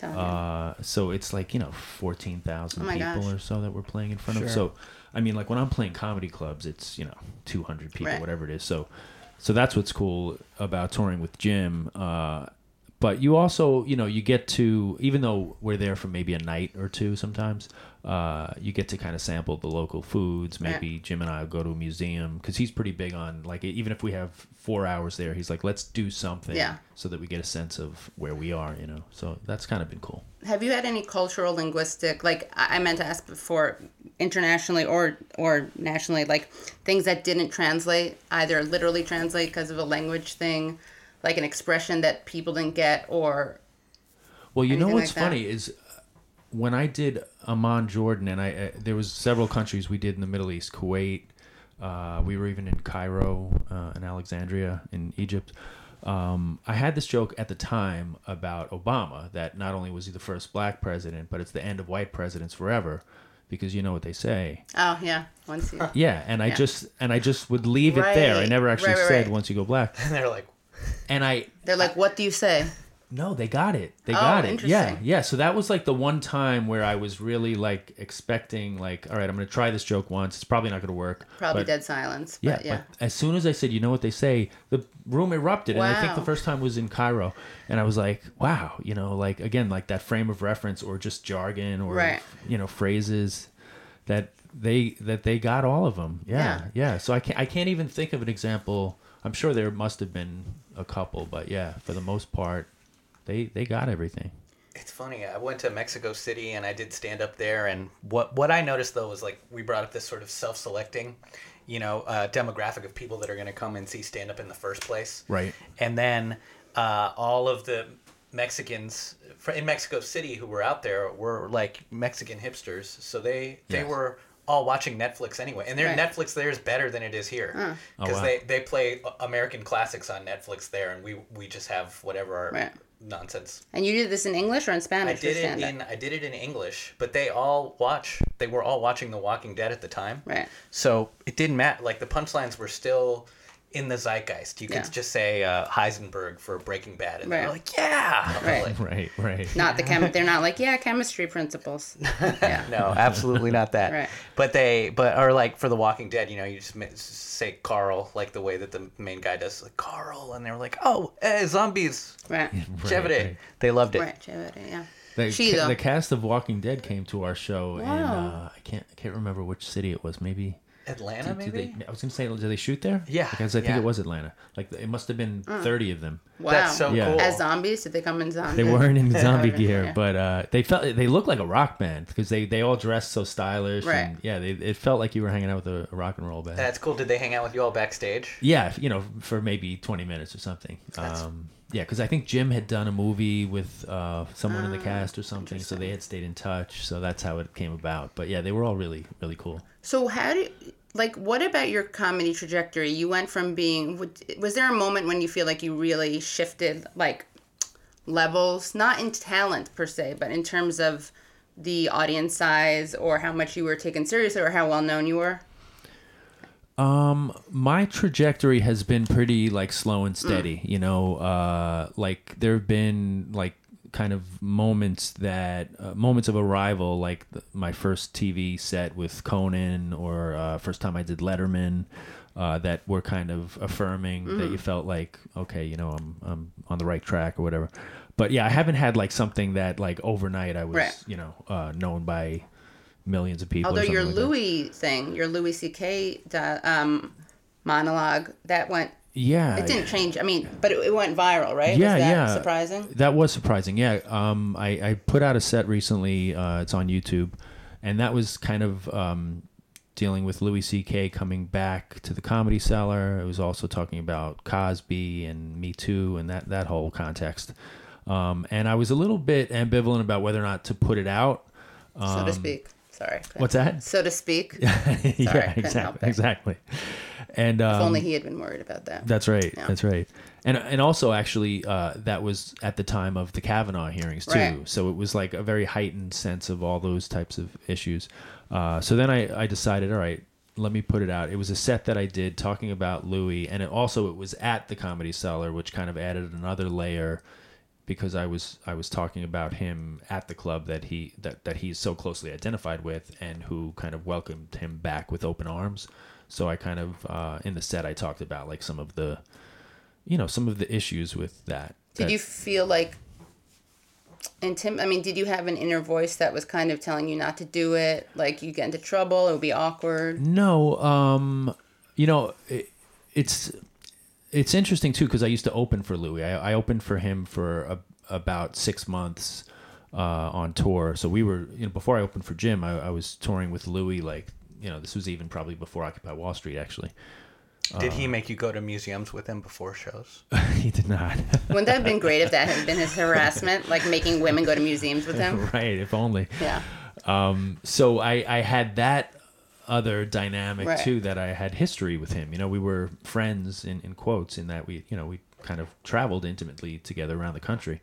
So it's like, 14,000 people or so that we're playing in front of. So, I mean, like when I'm playing comedy clubs, it's, 200 people, whatever it is. So that's what's cool about touring with Jim. But you also, you get to, even though we're there for maybe a night or two sometimes, you get to kind of sample the local foods. Maybe Jim and I will go to a museum because he's pretty big on, like, even if we have 4 hours there, he's like, let's do something so that we get a sense of where we are, So that's kind of been cool. Have you had any cultural, linguistic, like I meant to ask before, internationally or nationally, like things that didn't translate, either literally translate because of a language thing, like an expression that people didn't get, or... Well, what's funny is when I did Amman, Jordan, and there was several countries we did in the Middle East, Kuwait, we were even in Cairo and Alexandria in Egypt. I had this joke at the time about Obama, that not only was he the first black president, but it's the end of white presidents forever, because you know what they say. Oh, yeah. Once you... Yeah, and I just would leave it there. I never actually said once you go black. And they're like... They're like, what do you say? No, they got it. They got it. Interesting. Yeah. So that was like the one time where I was really like expecting, like, all right, I'm going to try this joke once. It's probably not going to work. Probably dead silence. But as soon as I said, you know what they say, the room erupted. Wow. And I think the first time was in Cairo. And I was like, wow, like, again, like that frame of reference or just jargon or, phrases that they got all of them. Yeah. So I can't even think of an example. I'm sure there must have been a couple, but for the most part, they got everything. It's funny. I went to Mexico City and I did stand up there, and what I noticed though was like we brought up this sort of self-selecting, demographic of people that are going to come and see stand up in the first place. Right. And then all of the Mexicans in Mexico City who were out there were like Mexican hipsters, so they were all watching Netflix anyway, and their Netflix there is better than it is here because they play American classics on Netflix there, and we just have whatever our nonsense. And you did this in English or in Spanish? I did it in English, but they were all watching The Walking Dead at the time, right? So it didn't matter. Like the punchlines were still in the zeitgeist. You could just say Heisenberg for Breaking Bad, and they're like, right. Not they're not like, chemistry principles. No, absolutely not that. Right. But or like for The Walking Dead, you just say Carl, like the way that the main guy does, like Carl, and they were like, oh, zombies, right? Right. They loved it. Right, Chévere, yeah. The cast of Walking Dead came to our show in I can't remember which city it was. Maybe Atlanta, maybe? I was going to say, did they shoot there? Yeah. Because I think it was Atlanta. Like, it must have been 30 of them. Wow. That's so cool. As zombies? Did they come in zombies? They weren't in zombie gear, but they looked like a rock band because they all dressed so stylish. Right. And it felt like you were hanging out with a rock and roll band. That's cool. Did they hang out with you all backstage? Yeah, for maybe 20 minutes or something. Yeah, because I think Jim had done a movie with someone in the cast or something, so they had stayed in touch. So that's how it came about. But yeah, they were all really, really cool. So what about your comedy trajectory? You went from was there a moment when you feel like you really shifted like levels, not in talent per se, but in terms of the audience size or how much you were taken seriously or how well known you were? My trajectory has been pretty like slow and steady, like there have been like kind of moments of arrival, like my first TV set with Conan or first time I did Letterman, that were kind of affirming that you felt like, okay, I'm on the right track or whatever. But yeah, I haven't had like something that like overnight I was, known by millions of people. Although your like Louis thing, your Louis C.K. Monologue, that went... Yeah. It didn't change. I mean, but it went viral, right? Yeah, was that surprising? That was surprising, yeah. I put out a set recently. It's on YouTube. And that was kind of dealing with Louis C.K. coming back to the Comedy Cellar. It was also talking about Cosby and Me Too and that whole context. And I was a little bit ambivalent about whether or not to put it out. So to speak. Sorry. What's that? So to speak. Sorry, yeah, exactly. And if only he had been worried about that. That's right. Yeah. That's right. And also actually that was at the time of the Kavanaugh hearings too. Right. So it was like a very heightened sense of all those types of issues. So then I decided, all right, let me put it out. It was a set that I did talking about Louis, and it was at the Comedy Cellar, which kind of added another layer because I was talking about him at the club that he's so closely identified with and who kind of welcomed him back with open arms. So I kind of in the set I talked about like some of the issues with that. Did you feel like did you have an inner voice that was kind of telling you not to do it? Like you get into trouble, it would be awkward? No, it's interesting too because I used to open for Louis. I opened for him for about 6 months on tour. So we were, before I opened for Jim, I was touring with Louis. Like, this was even probably before Occupy Wall Street, actually. Did he make you go to museums with him before shows? He did not. Wouldn't that have been great if that had been his harassment, like making women go to museums with him? Right, if only. Yeah. So I had that other dynamic too, that I had history with him. We were friends in quotes in that we kind of traveled intimately together around the country.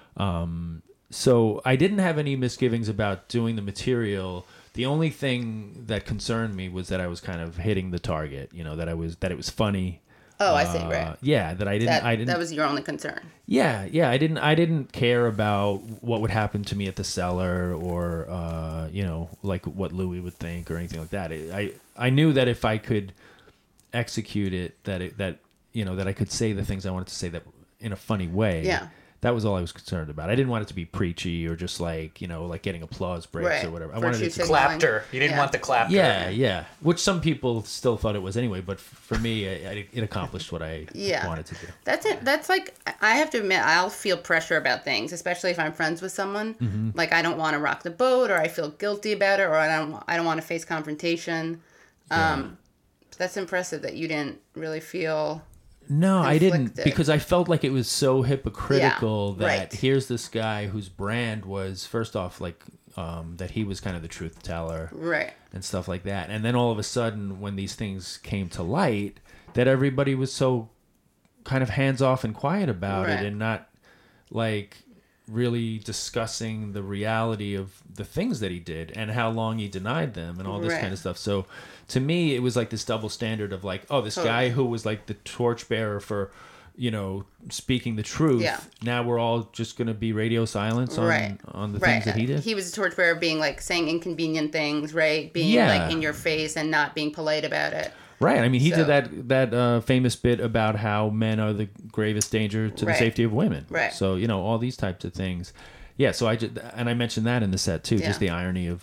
So I didn't have any misgivings about doing the material. The only thing that concerned me was that I was kind of hitting the target, that it was funny. Oh, I see, right. Yeah, that I didn't. That was your only concern. Yeah, I didn't care about what would happen to me at the Cellar or like what Louis would think or anything like that. I knew that if I could execute it, that I could say the things I wanted to say that in a funny way. Yeah. That was all I was concerned about. I didn't want it to be preachy or just like, like getting applause breaks or whatever. I wanted it to clapter. You didn't want the clapter. Yeah. Which some people still thought it was anyway, but for me, it accomplished what I wanted to do. That's it. That's like, I have to admit, I'll feel pressure about things, especially if I'm friends with someone. Mm-hmm. Like I don't want to rock the boat, or I feel guilty about it, or I don't want to face confrontation. That's impressive that you didn't really feel... No, I didn't, because I felt like it was so hypocritical that here's this guy whose brand was, first off, like that he was kind of the truth teller, right, and stuff like that. And then all of a sudden, when these things came to light, that everybody was so kind of hands off and quiet about it, and not like really discussing the reality of the things that he did and how long he denied them and all this kind of stuff. So to me, it was like this double standard of like, oh, this guy who was like the torchbearer for, speaking the truth. Yeah. Now we're all just going to be radio silence on the things that he did. He was a torchbearer being like saying inconvenient things, right? Being like in your face and not being polite about it. Right. I mean, he did that famous bit about how men are the gravest danger to the safety of women. Right. So, all these types of things. Yeah. So I mentioned that in the set too, just the irony of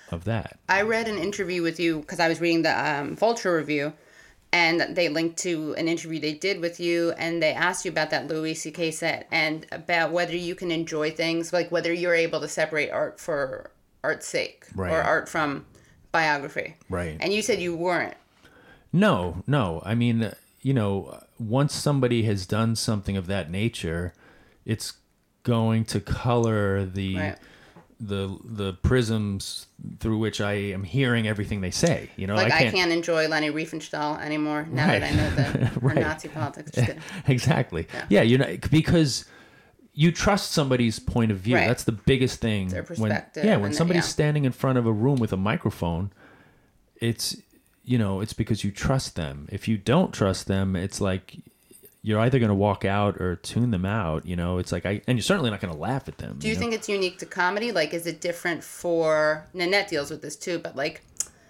of that. I read an interview with you because I was reading the Vulture review, and they linked to an interview they did with you, and they asked you about that Louis C.K. set and about whether you can enjoy things, like whether you're able to separate art for art's sake or art from biography. Right. And you said you weren't. No. I mean, once somebody has done something of that nature, it's going to color the prisms through which I am hearing everything they say. Like I can't enjoy Leni Riefenstahl anymore now that I know her Nazi politics. Just kidding. Exactly. Yeah, because you trust somebody's point of view. Right. That's the biggest thing. Their perspective. When somebody's standing in front of a room with a microphone, it's because you trust them. If you don't trust them, it's like you're either going to walk out or tune them out. It's like and you're certainly not going to laugh at them. Do you think it's unique to comedy? Like, is it different for Nanette deals with this too? But like,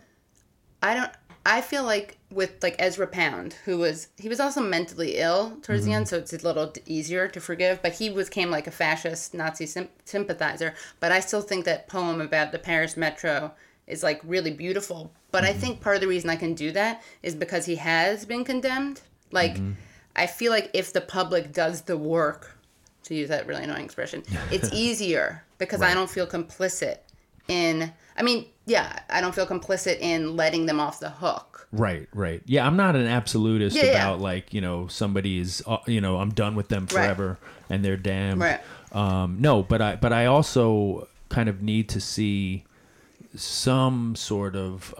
I feel like with like Ezra Pound, he was also mentally ill towards the end, so it's a little easier to forgive. But he became like a fascist Nazi sympathizer. But I still think that poem about the Paris Metro is like really beautiful. But I think part of the reason I can do that is because he has been condemned. Like, I feel like if the public does the work, to use that really annoying expression, it's easier because I don't feel complicit in. I don't feel complicit in letting them off the hook. Right. Yeah, I'm not an absolutist about like, somebody is, I'm done with them forever and they're damned. Right. No, but I also kind of need to see some sort of,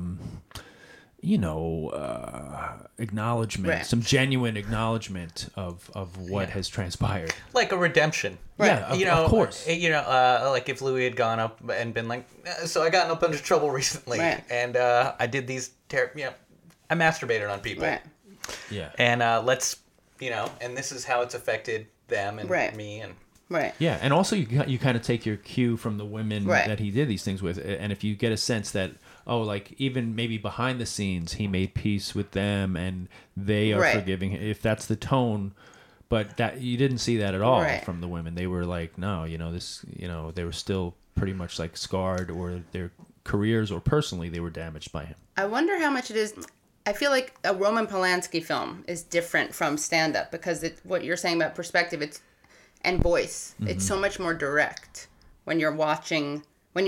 acknowledgement, some genuine acknowledgement of what has transpired. Like a redemption. Right. Yeah, of course. Like if Louis had gone up and been like, so I got in a bunch of trouble recently, and I did these, I masturbated on people. Right. Yeah. And let's, and this is how it's affected them and me and. Right. Yeah, and also you kind of take your cue from the women that he did these things with, and if you get a sense that even maybe behind the scenes he made peace with them and they are forgiving him, if that's the tone, but that you didn't see that at all from the women. They were like, no, they were still pretty much like scarred, or their careers or personally they were damaged by him. I wonder how much it is. I feel like a Roman Polanski film is different from stand-up because what you're saying about perspective, and voice. It's so much more direct when you're watching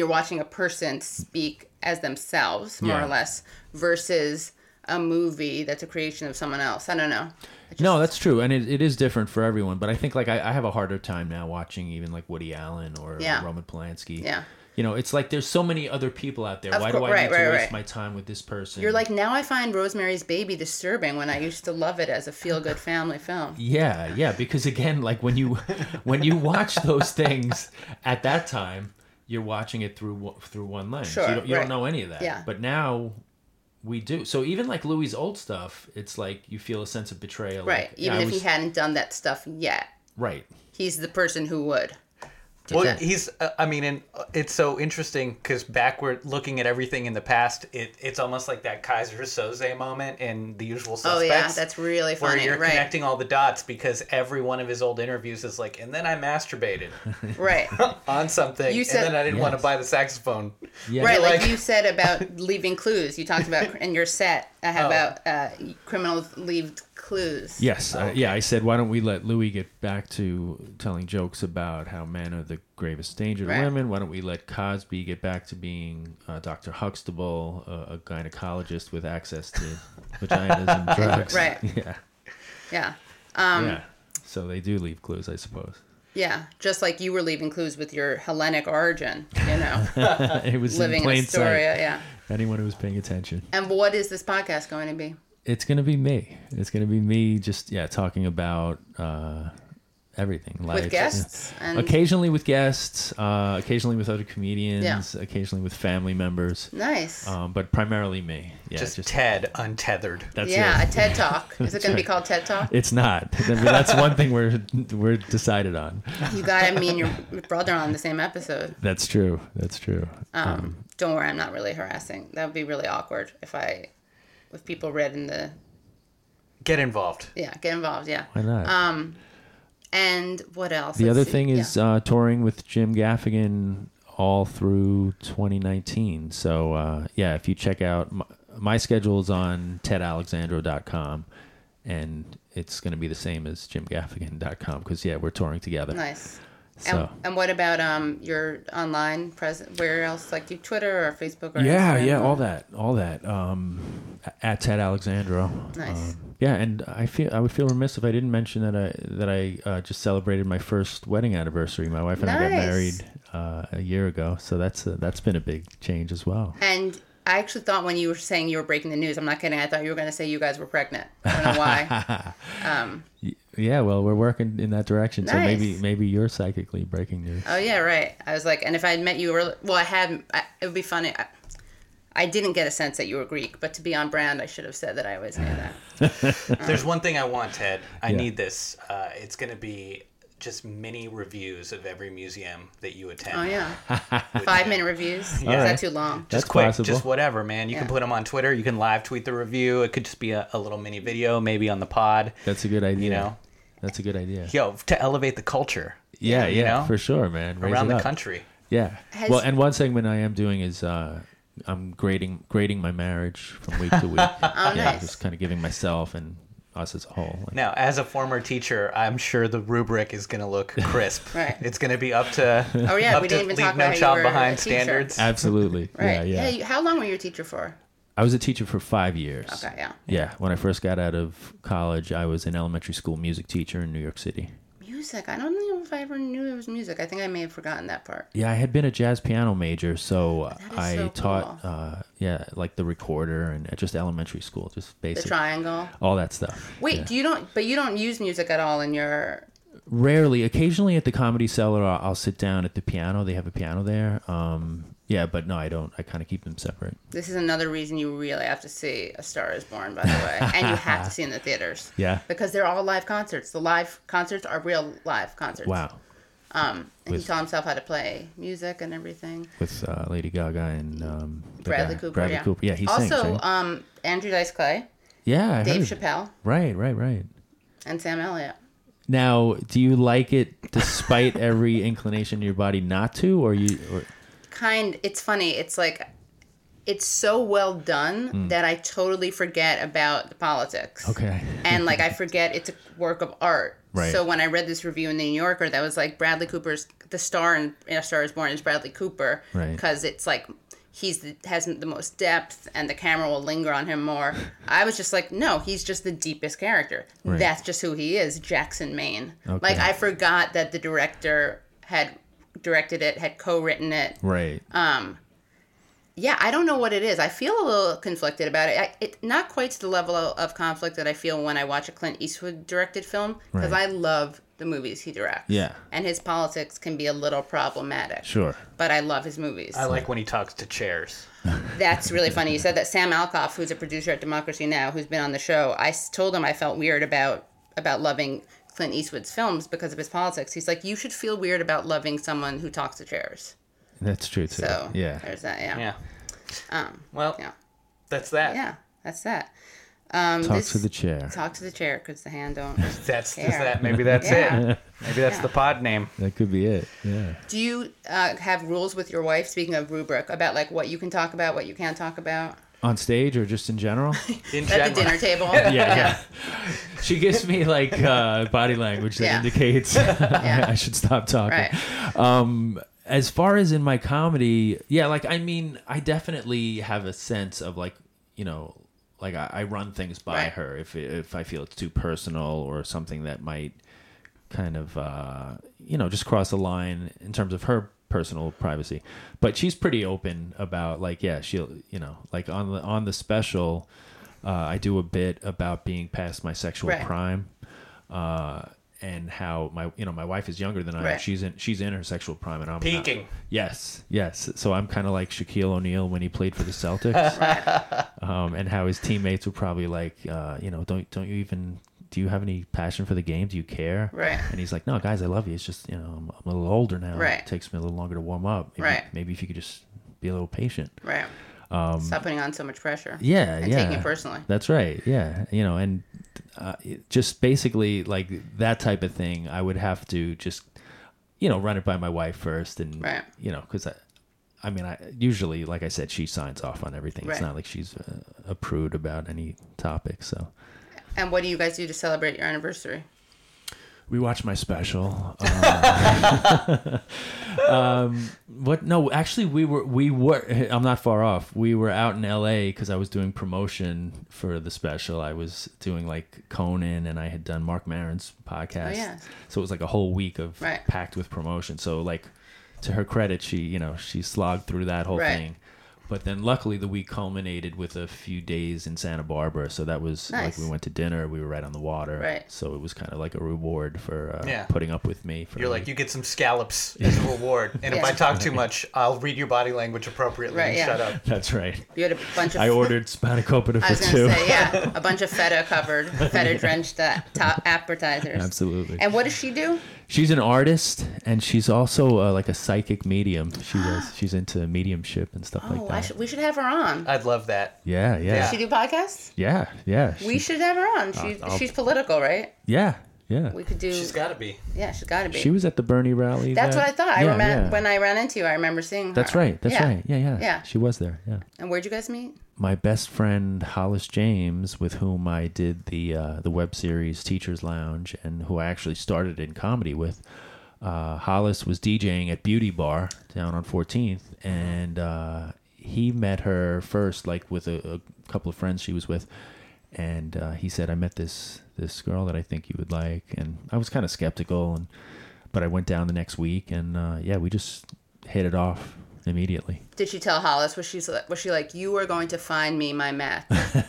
a person speak as themselves, more or less, versus a movie that's a creation of someone else. I don't know. No, that's true, and it is different for everyone. But I think like I have a harder time now watching even like Woody Allen or Roman Polanski. Yeah. It's like there's so many other people out there. Why do I need to waste my time with this person? You're like, now I find Rosemary's Baby disturbing when I used to love it as a feel-good family film. Yeah, because again, like when you watch those things at that time, you're watching it through one lens. Sure, you don't know any of that. Yeah. But now we do. So even like Louis' old stuff, it's like you feel a sense of betrayal. Right. Like, even if he hadn't done that stuff yet. Right. He's the person who would. Well, he's. And it's so interesting because backward looking at everything in the past, it's almost like that Kaiser Soze moment in The Usual Suspects. Oh yeah, that's really funny. Where you're connecting all the dots because every one of his old interviews is like, and then I masturbated, right, on something, and then I didn't want to buy the saxophone. Yeah. Right, like you said about leaving clues. You talked about in your set about criminals leave clues. Yes, I said, why don't we let Louis get back to telling jokes about how men are the gravest danger to women? Why don't we let Cosby get back to being Dr. Huxtable, a gynecologist with access to vaginas and drugs? Right. Yeah. Yeah. So they do leave clues, I suppose. Yeah, just like you were leaving clues with your Hellenic origin, it was living in plain Astoria, sight. Yeah. Anyone who was paying attention. And what is this podcast going to be? It's going to be me. It's going to be me just, talking about everything. With guests? And occasionally with guests, occasionally with other comedians, occasionally with family members. Nice. But primarily me. Yeah, just Ted untethered. That's it. A TED Talk. Is it going to be called TED Talk? It's not. That's one thing we're decided on. You got me and your brother on the same episode. That's true. Don't worry, I'm not really harassing. That would be really awkward if people read in the... Get involved. Yeah, get involved, yeah. Why not? And what else? The other thing is touring with Jim Gaffigan all through 2019. So yeah, if you check out my schedule is on tedalexandro.com, and it's going to be the same as jimgaffigan.com because yeah, we're touring together. Nice. So. And what about your online presence? Where else? Like, do you Twitter or Facebook or yeah, Instagram? yeah, all that. At Ted Alexandro. Nice. Yeah, and I would feel remiss if I didn't mention that I just celebrated my first wedding anniversary. My wife and I got married a year ago, so that's been a big change as well. And I actually thought when you were saying you were breaking the news, I'm not kidding. I thought you were going to say you guys were pregnant. I don't know why. Yeah, well, we're working in that direction. Nice. So maybe you're psychically breaking news. Oh yeah, right. I was like, and if I had met you early, well, it would be funny. I didn't get a sense that you were Greek, but to be on brand, I should have said that I always knew that. There's one thing I want, Ted. I need this. It's going to be just mini reviews of every museum that you attend. Oh yeah, 5-minute reviews. Yeah. Is Right. that too long? That's Just quick, possible. just whatever, man. You can put them on Twitter. You can live tweet the review. It could just be a little mini video, maybe on the pod. That's a good idea. You know, That's a good idea. yo, to elevate the culture. Yeah, you know? for sure, man. Raise around it the up. country. Yeah. Has- Well, and one segment I am doing is I'm grading my marriage from week to week. Oh, Yeah, nice. just kind of giving myself and us as a whole. Like, Now, as a former teacher, I'm sure the rubric is going to look crisp. Right. It's going to be up to Oh yeah, up we to didn't even leave talk no about how child you were behind a teacher. standards. Absolutely. Right. Yeah. How long were you a teacher for? I was a teacher for 5 years. Okay. Yeah. Yeah. When I first got out of college, I was an elementary school music teacher in New York City. Music. I don't know if I ever knew it was music. I think I may have forgotten that part. Yeah, I had been a jazz piano major, so That is I so taught, cool. like the recorder and just elementary school, just The basic, triangle. all that stuff. Wait, Yeah. you don't use music at all in your. Rarely, occasionally at the Comedy Cellar, I'll sit down at the piano. They have a piano there. Yeah, but no, I don't. I kind of keep them separate. This is another reason you really have to see A Star Is Born, by the way, and you have to see it in the theaters. Yeah. Because they're all live concerts. The live concerts are real live concerts. Wow. And he taught himself how to play music and everything. With Lady Gaga and the Bradley guy, Cooper. Bradley yeah. Cooper. Yeah, he also, sings. Right? Andrew Dice Clay, Yeah, I Dave heard. Chappelle, Right. and Sam Elliott. Now, do you like it despite every inclination in your body not to, or you? Or... It's funny. It's like, it's so well done that I totally forget about the politics. Okay. And like, I forget it's a work of art. Right. So when I read this review in the New Yorker, that was like Bradley Cooper's, the star in A Star Is Born is Bradley Cooper. Right. Because it's like, has the most depth and the camera will linger on him more. I was just like, no, he's just the deepest character. Right. That's just who he is, Jackson Maine. Okay. Like, I forgot that the director had directed it, had co-written it. Right. Yeah, I don't know what it is. I feel a little conflicted about it. It not quite to the level of conflict that I feel when I watch a Clint Eastwood directed film, because Right. I love the movies he directs. Yeah. And his politics can be a little problematic. Sure. But I love his movies. I like when he talks to chairs. That's really funny. You said that. Sam Alcoff, who's a producer at Democracy Now!, who's been on the show, I told him I felt weird about loving Clint Eastwood's films because of his politics. He's like, you should feel weird about loving someone who talks to chairs. That's true too. So yeah. there's that. Yeah. Yeah. Well, Yeah. that's that. Yeah. That's that. Talk to the chair. Talk to the chair because the hand don't. That's care. that. Maybe that's Yeah. it. Maybe that's the pod name. That could be it. Yeah. Do you have rules with your wife? Speaking of rubric, about like what you can talk about, what you can't talk about On stage or just in general? In at general. the dinner table? Yeah. She gives me like body language that Yeah. indicates I should stop talking. Right. As far as in my comedy, yeah, like I mean, I definitely have a sense of like, you know, like I run things by Right. her if I feel it's too personal or something that might kind of you know, just cross the line in terms of her personal privacy. But she's pretty open about like, yeah, she'll, you know, like on the special, I do a bit about being past my sexual Right. prime. And how my wife is younger than I am. Right. She's in her sexual prime, and I'm not. Peaking. Yes. So I'm kind of like Shaquille O'Neal when he played for the Celtics, and how his teammates were probably like, you know, do you have any passion for the game? Do you care? Right. And he's like, no, guys, I love you. It's just, you know, I'm a little older now. Right. It takes me a little longer to warm up. Maybe if you could just be a little patient. Right. Stop putting on so much pressure. Yeah, and yeah. taking it personally. That's right. Yeah, you know, and just basically like that type of thing, I would have to just, you know, run it by my wife first, and Right. you know, because I mean, usually, like I said, she signs off on everything. Right. It's not like she's a prude about any topic. So. And what do you guys do to celebrate your anniversary? We watched my special. No, actually, we were. I'm not far off. We were out in LA because I was doing promotion for the special. I was doing like Conan, and I had done Mark Maron's podcast. Oh, yeah. So it was like a whole week of packed with promotion. So like, to her credit, she slogged through that whole thing. But then luckily the week culminated with a few days in Santa Barbara. So that was nice. Like we went to dinner. We were right on the water. Right. So it was kind of like a reward for putting up with me. You're like, you get some scallops as a reward. And if I talk too much, I'll read your body language appropriately and shut up. That's right. You had a bunch of... I ordered spanakopita for two. I was going to say, a bunch of feta-drenched top appetizers. Absolutely. And what does she do? She's an artist, and she's also like a psychic medium. She's into mediumship and stuff like that. We should have her on. I'd love that. Yeah. Does she do podcasts? Yeah. We should have her on. She's political, right? Yeah. We could do. She's got to be. Yeah, she's got to be. She was at the Bernie rally. That's what I thought. When I ran into you, I remember seeing her. That's right. Yeah. She was there. Yeah. And where'd you guys meet? My best friend Hollis James, with whom I did the web series Teachers Lounge, and who I actually started in comedy with. Hollis was DJing at Beauty Bar down on 14th, and he met her first, like with a couple of friends she was with, and he said, "I met this girl that I think you would like," and I was kind of skeptical, but I went down the next week, and we just hit it off immediately. Did she tell Hollis? Was she like, "You are going to find me my match.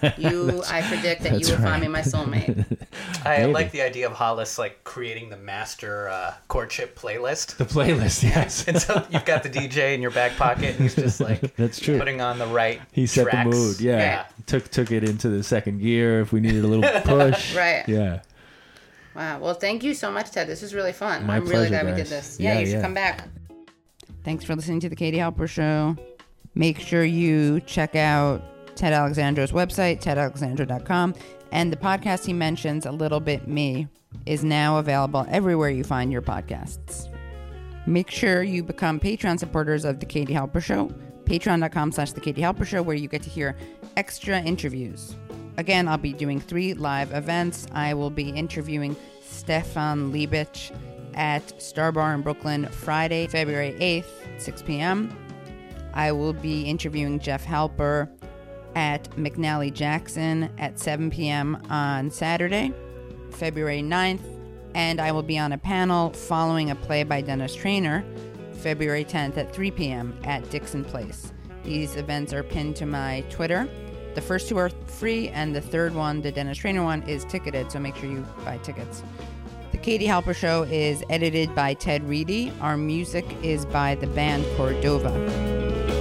I predict that you will find me my soulmate." I like the idea of Hollis like creating the master courtship playlist. The playlist, yes. And so you've got the DJ in your back pocket, and he's just like that's true. Putting on the right. He set tracks. The mood. Yeah. Took it into the second gear if we needed a little push. Right. Yeah. Wow. Well, thank you so much, Ted. This was really fun. I'm really glad guys. We did this. Yeah, you should come back. Thanks for listening to The Katie Halper Show. Make sure you check out Ted Alexandro's website, tedalexandro.com. And the podcast he mentions, A Little Bit Me, is now available everywhere you find your podcasts. Make sure you become Patreon supporters of The Katie Halper Show. Patreon.com/The Katie Halper Show, where you get to hear extra interviews. Again, I'll be doing 3 live events. I will be interviewing Stefan Liebich at Star Bar in Brooklyn Friday, February 8th, 6 p.m. I will be interviewing Jeff Halper at McNally Jackson at 7 p.m. on Saturday, February 9th. And I will be on a panel following a play by Dennis Trainer, February 10th at 3 p.m. at Dixon Place. These events are pinned to my Twitter. The first 2 are free, and the third one, the Dennis Trainer one, is ticketed, so make sure you buy tickets. The Katie Halper Show is edited by Ted Reedy. Our music is by the band Cordova.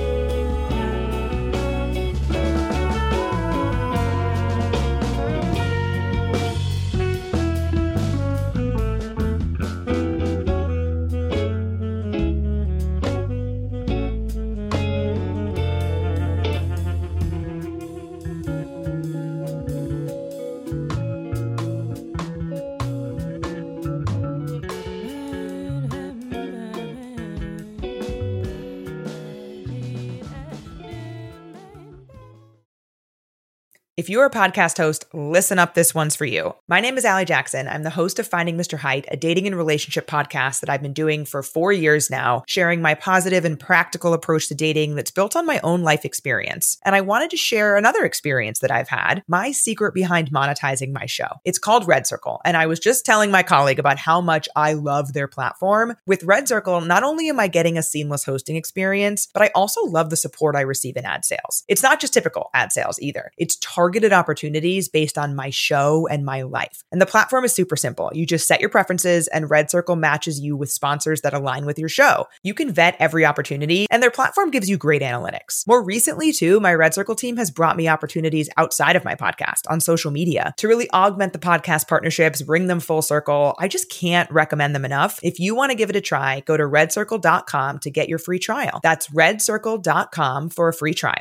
If you're a podcast host, listen up, this one's for you. My name is Allie Jackson. I'm the host of Finding Mr. Height, a dating and relationship podcast that I've been doing for 4 years now, sharing my positive and practical approach to dating that's built on my own life experience. And I wanted to share another experience that I've had, my secret behind monetizing my show. It's called Red Circle, and I was just telling my colleague about how much I love their platform. With Red Circle, not only am I getting a seamless hosting experience, but I also love the support I receive in ad sales. It's not just typical ad sales either. It's targeted opportunities based on my show and my life. And the platform is super simple. You just set your preferences and Red Circle matches you with sponsors that align with your show. You can vet every opportunity and their platform gives you great analytics. More recently too, my Red Circle team has brought me opportunities outside of my podcast on social media to really augment the podcast partnerships, bring them full circle. I just can't recommend them enough. If you want to give it a try, go to redcircle.com to get your free trial. That's redcircle.com for a free trial.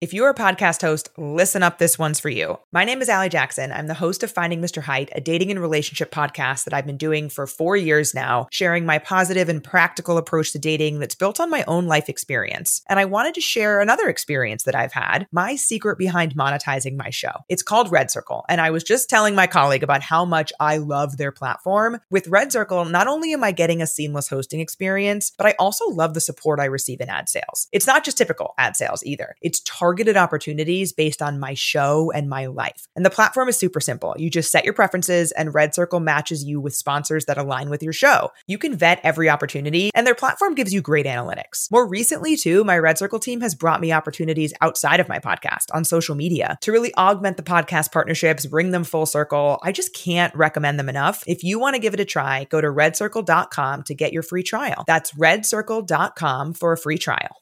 If you're a podcast host, listen up, this one's for you. My name is Allie Jackson. I'm the host of Finding Mr. Height, a dating and relationship podcast that I've been doing for 4 years now, sharing my positive and practical approach to dating that's built on my own life experience. And I wanted to share another experience that I've had, my secret behind monetizing my show. It's called Red Circle, and I was just telling my colleague about how much I love their platform. With Red Circle, not only am I getting a seamless hosting experience, but I also love the support I receive in ad sales. It's not just typical ad sales either. It's targeted opportunities based on my show and my life. And the platform is super simple. You just set your preferences and Red Circle matches you with sponsors that align with your show. You can vet every opportunity and their platform gives you great analytics. More recently too, my Red Circle team has brought me opportunities outside of my podcast on social media to really augment the podcast partnerships, bring them full circle. I just can't recommend them enough. If you want to give it a try, go to redcircle.com to get your free trial. That's redcircle.com for a free trial.